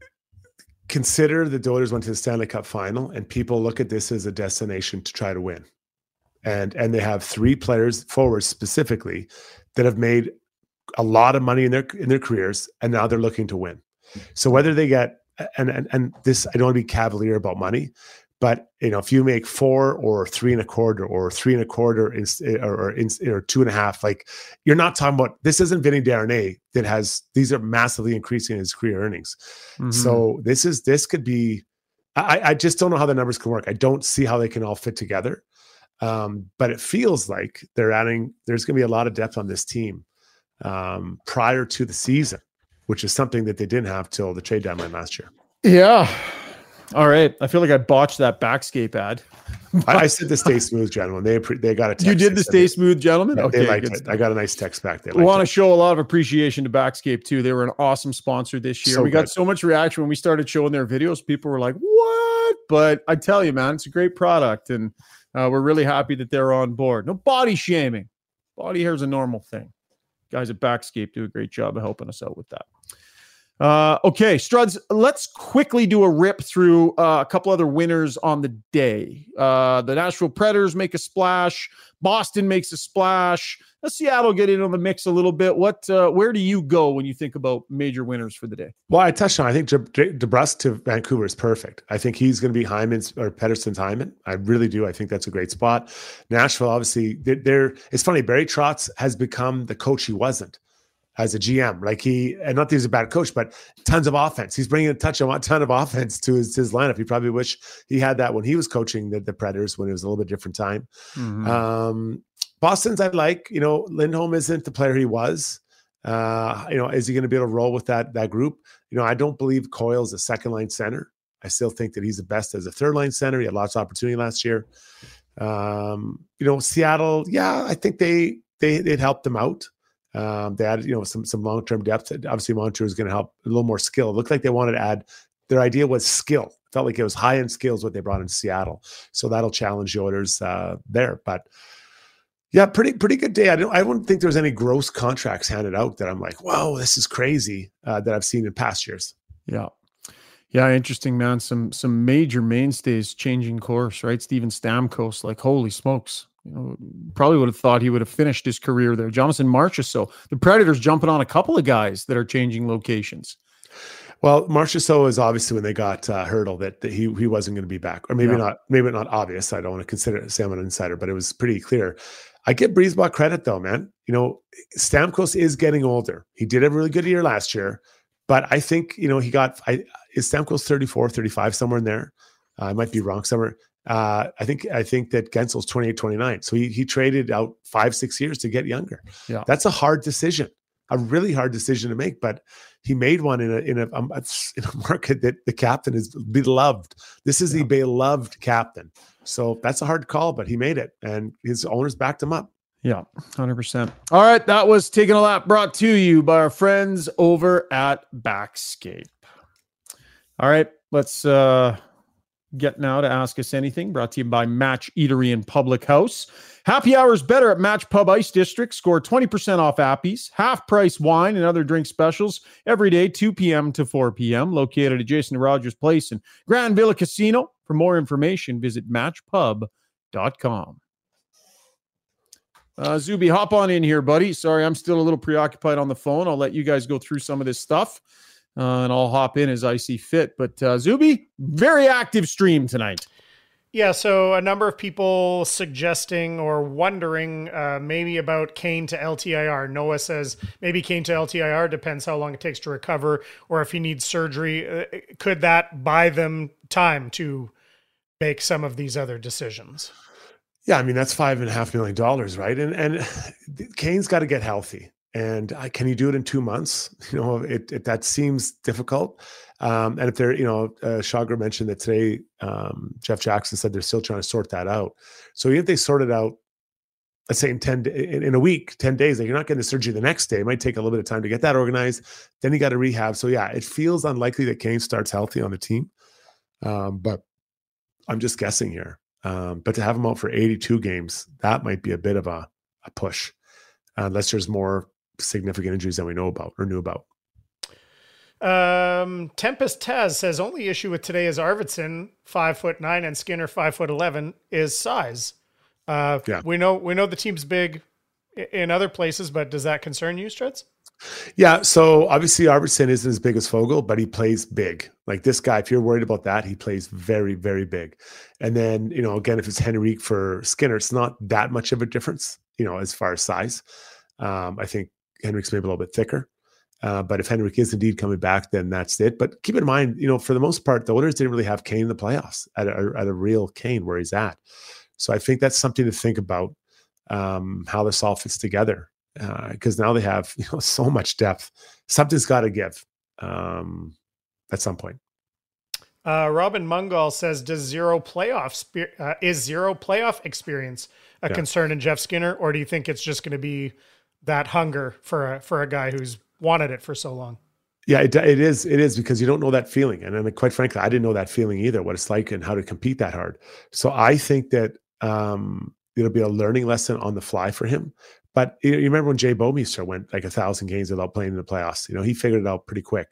consider the Oilers went to the Stanley Cup final, and people look at this as a destination to try to win. And and they have three players, forwards specifically, that have made a lot of money in their in their careers, and now they're looking to win. So whether they get and and and this, I don't want to be cavalier about money, but you know, if you make four or three and a quarter or three and a quarter in, or or, in, or two and a half, like you're not talking about. This isn't Vinny Darnay that has. These are massively increasing his career earnings. Mm-hmm. So this is this could be. I, I just don't know how the numbers can work. I don't see how they can all fit together. Um, but it feels like they're adding. There's going to be a lot of depth on this team um, prior to the season, which is something that they didn't have till the trade deadline last year. Yeah. All right. I feel like I botched that Backscape ad. I, I said the Stay Smooth gentleman. They they got a text. You did the Stay Smooth gentleman? Yeah, okay. They liked it. I got a nice text back. They we want to show a lot of appreciation to Backscape too. They were an awesome sponsor this year. So we got good. so much reaction when we started showing their videos. People were like, what? But I tell you, man, it's a great product. And uh, we're really happy that they're on board. No body shaming. Body hair is a normal thing. Guys at Backscape do a great job of helping us out with that. Uh, okay, Struds, let's quickly do a rip through uh, a couple other winners on the day. Uh, the Nashville Predators make a splash. Boston makes a splash. Let's Seattle get in on the mix a little bit. What, uh, where do you go when you think about major winners for the day? Well, I touched on, I think DeBrusk to Vancouver is perfect. I think he's going to be Hyman's or Pettersson's Hyman. I really do. I think that's a great spot. Nashville, obviously, they're, they're it's funny. Barry Trotz has become the coach he wasn't as a G M. Like he, and not that he's a bad coach, but tons of offense. He's bringing a touch of a ton of offense to his, his lineup. He probably wish he had that when he was coaching the, the Predators when it was a little bit different time. Mm-hmm. Um, Boston's I like, you know, Lindholm isn't the player he was. Uh, you know, is he going to be able to roll with that, that group? You know, I don't believe Coyle's a second line center. I still think that he's the best as a third line center. He had lots of opportunity last year. Um, you know, Seattle, yeah, I think they, they, it helped them out. Um, they had, you know, some some long term depth. Obviously, Montour is going to help a little more skill. It looked like they wanted to add. Their idea was skill. It felt like it was high end skills what they brought in Seattle. So that'll challenge the Oilers uh, there. But yeah, pretty pretty good day. I don't I don't think there was any gross contracts handed out that I'm like, whoa, this is crazy uh, that I've seen in past years. Yeah. Yeah, interesting, man. Some some major mainstays changing course, right? Steven Stamkos, like, holy smokes. You know, probably would have thought he would have finished his career there. Jonathan Marchessault. The Predators jumping on a couple of guys that are changing locations. Well, Marchessault is obviously when they got uh, Hurdle that, that he he wasn't going to be back, or maybe yeah. not. Maybe not obvious. I don't want to consider it, say I'm an insider, but it was pretty clear. I give Breezeball credit though, man. You know, Stamkos is getting older. He did a really good year last year, but I think you know he got. I is Stamkos thirty-four, thirty-five somewhere in there. Uh, I might be wrong somewhere. Uh, I think I think that Gensel's twenty-eight, twenty-nine. So he he traded out five, six years to get younger. Yeah, that's a hard decision, a really hard decision to make. But he made one in a in a, um, in a market that the captain is beloved. This is yeah. the beloved captain. So that's a hard call, but he made it, and his owners backed him up. Yeah, one hundred percent. All right, that was Taking a Lap, brought to you by our friends over at Backscape. All right, let's. Uh, Get now to Ask Us Anything, brought to you by Match Eatery and Public House. Happy hours better at Match Pub Ice District. Score twenty percent off Appies, half-price wine and other drink specials every day, two p.m. to four p.m., located adjacent to Rogers Place and Grand Villa Casino. For more information, visit match pub dot com. Uh, Zuby, hop on in here, buddy. Sorry, I'm still a little preoccupied on the phone. I'll let you guys go through some of this stuff. Uh, and I'll hop in as I see fit. But uh, Zuby, very active stream tonight. Yeah, so a number of people suggesting or wondering uh, maybe about Kane to L T I R. Noah says maybe Kane to L T I R, depends how long it takes to recover, or if he needs surgery. Uh, could that buy them time to make some of these other decisions? Yeah, I mean, that's five and a half million dollars, right? And and Kane's got to get healthy. And uh, can you do it in two months? You know, it, it that seems difficult. Um, and if they're, you know, uh, Chagra mentioned that today, um, Jeff Jackson said they're still trying to sort that out. So even if they sort it out, let's say in ten in, in a week, ten days, like you're not getting the surgery the next day. It might take a little bit of time to get that organized. Then you got to rehab. So yeah, it feels unlikely that Kane starts healthy on the team. Um, but I'm just guessing here. Um, but to have him out for eighty-two games, that might be a bit of a, a push, unless there's more significant injuries than we know about or knew about. Um, Tempest Taz says only issue with today is Arvidsson five foot nine and Skinner five foot eleven is size. Uh, yeah. we know we know the team's big in other places, but does that concern you, Struts? Yeah. So obviously Arvidsson isn't as big as Fogle, but he plays big. Like this guy, if you're worried about that, he plays very, very big. And then, you know, again, if it's Henrique for Skinner, it's not that much of a difference, you know, as far as size. Um, I think Henrique's maybe a little bit thicker. Uh, but if Henrique is indeed coming back, then that's it. But keep in mind, you know, for the most part, the Oilers didn't really have Kane in the playoffs at a, at a real Kane where he's at. So I think that's something to think about, um, how this all fits together. Because uh, now they have, you know, so much depth. Something's got to give um, at some point. Uh, Robin Mungal says, "Does zero playoff spe- uh, is zero playoff experience a yeah. concern in Jeff Skinner, or do you think it's just going to be that hunger for a, for a guy who's wanted it for so long?" Yeah, it, it is. It is because you don't know that feeling, and then quite frankly, I didn't know that feeling either. What it's like and how to compete that hard. So I think that um, it'll be a learning lesson on the fly for him. But you, know, you remember when Jay Bouwmeester went like a thousand games without playing in the playoffs? You know, he figured it out pretty quick.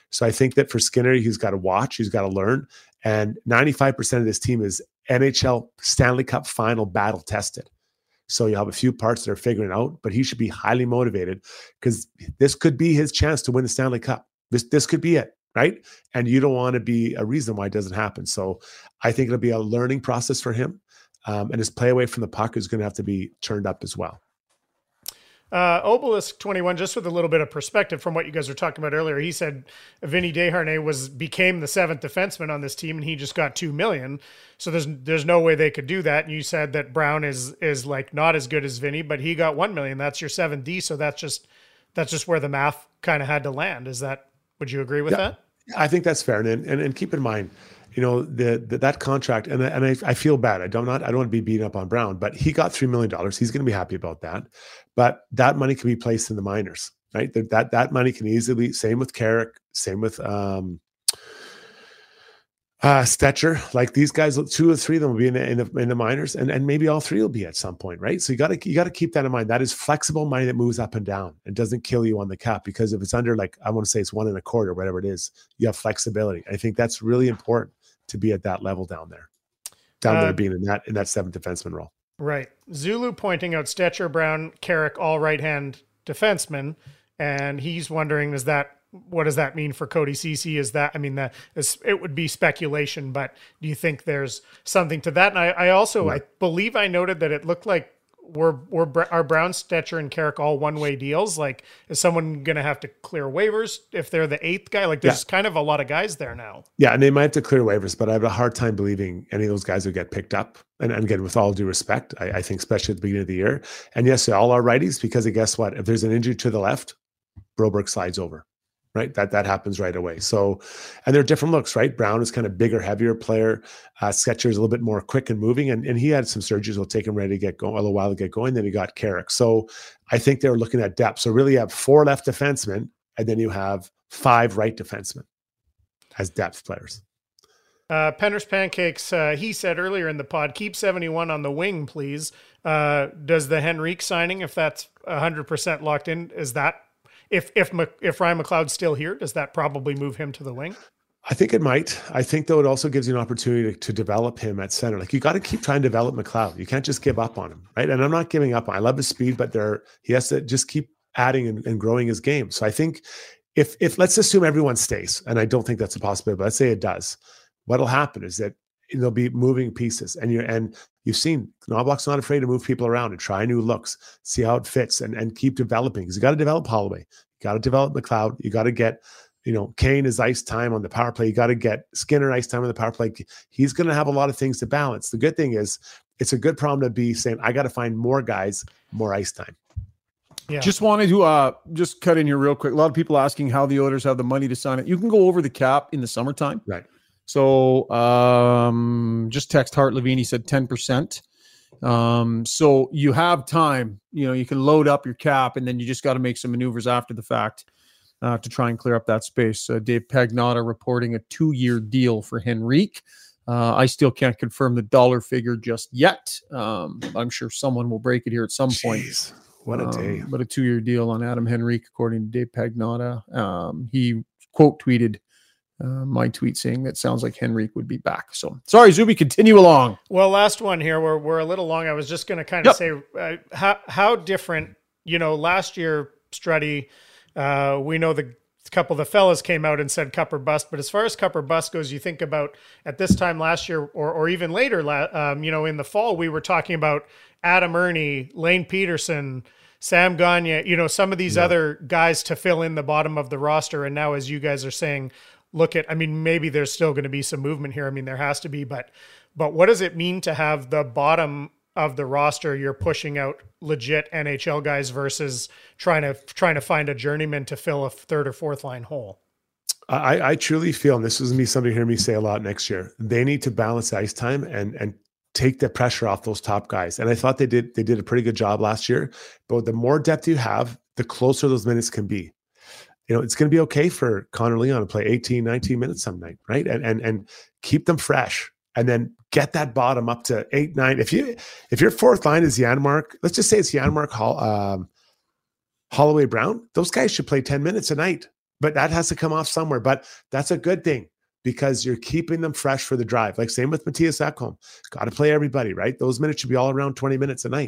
So I think that for Skinner, he's got to watch, he's got to learn. And ninety-five percent of this team is N H L Stanley Cup final battle tested. So you have a few parts that are figuring out, but he should be highly motivated because this could be his chance to win the Stanley Cup. This, this could be it, right? And you don't want to be a reason why it doesn't happen. So I think it'll be a learning process for him. Um, and his play away from the puck is going to have to be turned up as well. Uh, Obelisk twenty-one, just with a little bit of perspective from what you guys were talking about earlier, he said Vinny Desharnais was became the seventh defenseman on this team, and he just got two million. So there's there's no way they could do that. And you said that Brown is is like not as good as Vinny, but he got one million. That's your seven D. So that's just that's just where the math kind of had to land. Is that? Would you agree with yeah, that? I think that's fair. And and, and keep in mind, you know, the, the that contract, and and I, I feel bad. I don't not I don't want to be beating up on Brown, but he got three million dollars. He's going to be happy about that. But that money can be placed in the minors, right? That that, that money can easily. Same with Carrick. Same with um, uh, Stetcher. Like these guys, two or three of them will be in the, in the in the minors, and and maybe all three will be at some point, right? So you got to you got to keep that in mind. That is flexible money that moves up and down and doesn't kill you on the cap, because if it's under, like, I want to say it's one and a quarter, whatever it is, you have flexibility. I think that's really important to be at that level down there, down uh, there being in that in that seventh defenseman role. Right. Zulu pointing out Stetcher, Brown, Carrick, all right-hand defensemen, and he's wondering, is that what does that mean for Cody Ceci? Is that, I mean, that is, it would be speculation, but do you think there's something to that? And I, I also, yeah. I believe I noted that it looked like Were were are Brown, Stetcher, and Carrick all one-way deals? Like, is someone going to have to clear waivers if they're the eighth guy? Like, there's yeah. kind of a lot of guys there now. Yeah, and they might have to clear waivers, but I have a hard time believing any of those guys will get picked up. And, and again, with all due respect, I, I think especially at the beginning of the year. And yes, they all are righties, because guess what? If there's an injury to the left, Broberg slides over. Right, that that happens right away. So, and they're different looks, right? Brown is kind of bigger, heavier player. Uh, Sketcher is a little bit more quick and moving, and, and he had some surgeries will take him ready to get going a little while to get going. Then he got Carrick. So, I think they were looking at depth. So, really, you have four left defensemen, and then you have five right defensemen as depth players. Uh, Penner's Pancakes, uh, he said earlier in the pod, keep seventy-one on the wing, please. Uh, does the Henrique signing, if that's one hundred percent locked in, is that If if if Ryan McLeod's still here, does that probably move him to the wing? I think it might. I think, though, it also gives you an opportunity to, to develop him at center. Like, you got to keep trying to develop McLeod. You can't just give up on him, right? And I'm not giving up on him. I love his speed, but there he has to just keep adding and, and growing his game. So I think if if let's assume everyone stays, and I don't think that's a possibility, but let's say it does, what'll happen is that there'll be moving pieces, and you're and you've seen Knobloch's not afraid to move people around and try new looks, see how it fits, and and keep developing, because you got to develop Holloway, you got to develop McLeod, you got to get, you know, Kane is ice time on the power play, you got to get Skinner ice time on the power play. He's going to have a lot of things to balance. The good thing is, it's a good problem to be saying, I got to find more guys, more ice time. Yeah. Just wanted to uh, just cut in here real quick. A lot of people asking how the Oilers have the money to sign it. You can go over the cap in the summertime, right? So um, just text Hart Levine. He said ten percent. Um, so you have time. You know, you can load up your cap, and then you just got to make some maneuvers after the fact uh, to try and clear up that space. Uh, Dave Pagnotta reporting a two-year deal for Henrique. Uh, I still can't confirm the dollar figure just yet. Um, I'm sure someone will break it here at some Jeez, point. What a day. Um, but a two-year deal on Adam Henrique, according to Dave Pagnotta. Um, he quote tweeted Uh, my tweet saying that sounds like Henrique would be back. So sorry, Zuby, continue along. Well, last one here. We're, we're a little long. I was just going to kind of yep. say uh, how, how different, you know, last year, Struddy, uh, we know the couple of the fellas came out and said cup or bust, but as far as cup or bust goes, you think about at this time last year or, or even later, um, you know, in the fall, we were talking about Adam Ernie, Lane Peterson, Sam Gagne, you know, some of these yeah. other guys to fill in the bottom of the roster. And now, as you guys are saying, look at, I mean, maybe there's still going to be some movement here. I mean, there has to be, but, but what does it mean to have the bottom of the roster? You're pushing out legit N H L guys versus trying to, trying to find a journeyman to fill a third or fourth line hole. I, I truly feel, and this is me, somebody hear me say a lot next year, they need to balance ice time and, and take the pressure off those top guys. And I thought they did, they did a pretty good job last year, but the more depth you have, the closer those minutes can be. You know, it's going to be okay for Connor Leon to play eighteen, nineteen minutes some night, right? And and and keep them fresh, and then get that bottom up to eight, nine. If you if your fourth line is Janmark, let's just say it's Janmark, Hall, um, Holloway, Brown. Those guys should play ten minutes a night, but that has to come off somewhere. But that's a good thing because you're keeping them fresh for the drive. Like same with Matthias Ekholm. Got to play everybody, right? Those minutes should be all around twenty minutes a night.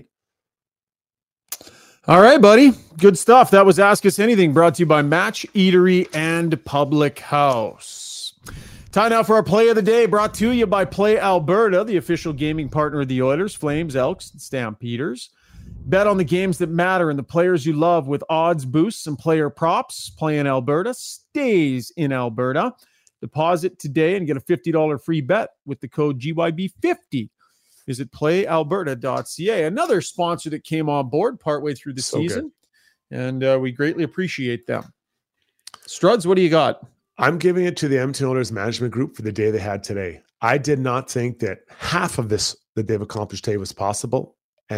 All right, buddy. Good stuff. That was Ask Us Anything, brought to you by Match Eatery and Public House. Time now for our play of the day, brought to you by Play Alberta, the official gaming partner of the Oilers, Flames, Elks, and Stampeders. Bet on the games that matter and the players you love with odds, boosts, and player props. Play in Alberta stays in Alberta. Deposit today and get a fifty dollars free bet with the code G Y B fifty. Visit play alberta dot c a. Another sponsor that came on board partway through the so season, good. and uh, we greatly appreciate them. Struds, what do you got? I'm giving it to the Edmonton Oilers management group for the day they had today. I did not think that half of this that they've accomplished today was possible,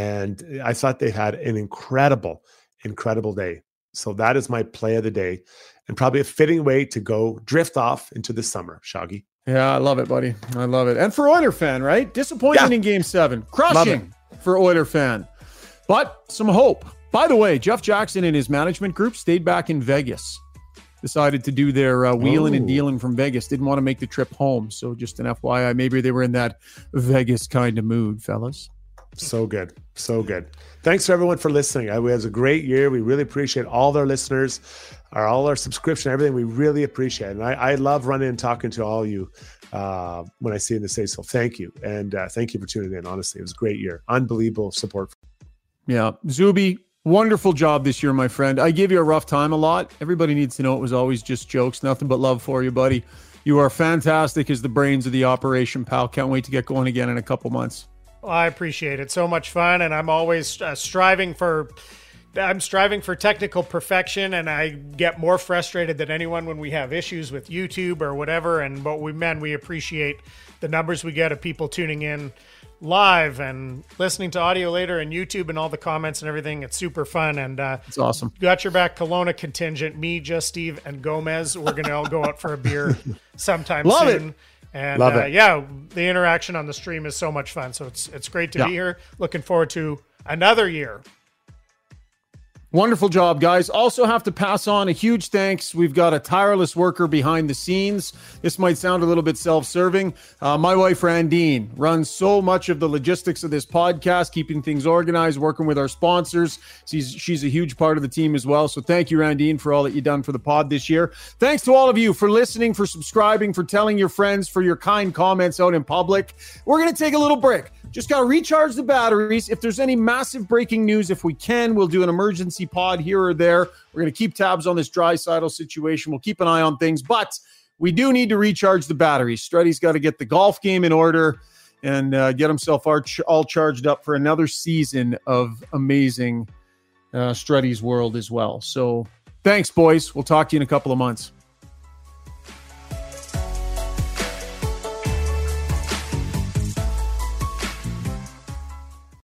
and I thought they had an incredible, incredible day. So that is my play of the day, and probably a fitting way to go drift off into the summer, Shaggy. Yeah, I love it, buddy. I love it. And for Oiler fan, right? Disappointing yeah. in game seven. Crushing for Oiler fan. But some hope. By the way, Jeff Jackson and his management group stayed back in Vegas. Decided to do their uh, wheeling oh. and dealing from Vegas. Didn't want to make the trip home. So just an F Y I, maybe they were in that Vegas kind of mood, fellas. So good. So good. Thanks for everyone for listening. It was a great year. We really appreciate all our listeners, our all our subscription, everything. We really appreciate it. And I, I love running and talking to all you uh, when I see in the States. So thank you. And uh, thank you for tuning in. Honestly, it was a great year. Unbelievable support. Yeah. Zuby, wonderful job this year, my friend. I give you a rough time a lot. Everybody needs to know it was always just jokes. Nothing but love for you, buddy. You are fantastic as the brains of the operation, pal. Can't wait to get going again in a couple months. Well, I appreciate it. So much fun, and I'm always uh, striving for I'm striving for technical perfection, and I get more frustrated than anyone when we have issues with YouTube or whatever. And but we men, we appreciate the numbers we get of people tuning in live and listening to audio later and YouTube and all the comments and everything. It's super fun, and uh, it's awesome. Got your back, Kelowna contingent. Me, Just Steve, and Gomez. We're gonna all go out for a beer sometime Love soon. It. And uh, yeah, the interaction on the stream is so much fun. So it's it's great to yeah. be here. Looking forward to another year. Wonderful job, guys. Also have to pass on a huge thanks. We've got a tireless worker behind the scenes. This might sound a little bit self-serving. Uh, my wife, Randine, runs so much of the logistics of this podcast, keeping things organized, working with our sponsors. She's, she's a huge part of the team as well. So thank you, Randine, for all that you've done for the pod this year. Thanks to all of you for listening, for subscribing, for telling your friends, for your kind comments out in public. We're going to take a little break. Just got to recharge the batteries. If there's any massive breaking news, if we can, we'll do an emergency pod here or there. We're going to keep tabs on this Draisaitl situation. We'll keep an eye on things, but we do need to recharge the batteries. Struddy's got to get the golf game in order and uh, get himself all charged up for another season of amazing uh, Struddy's World as well. So thanks, boys. We'll talk to you in a couple of months.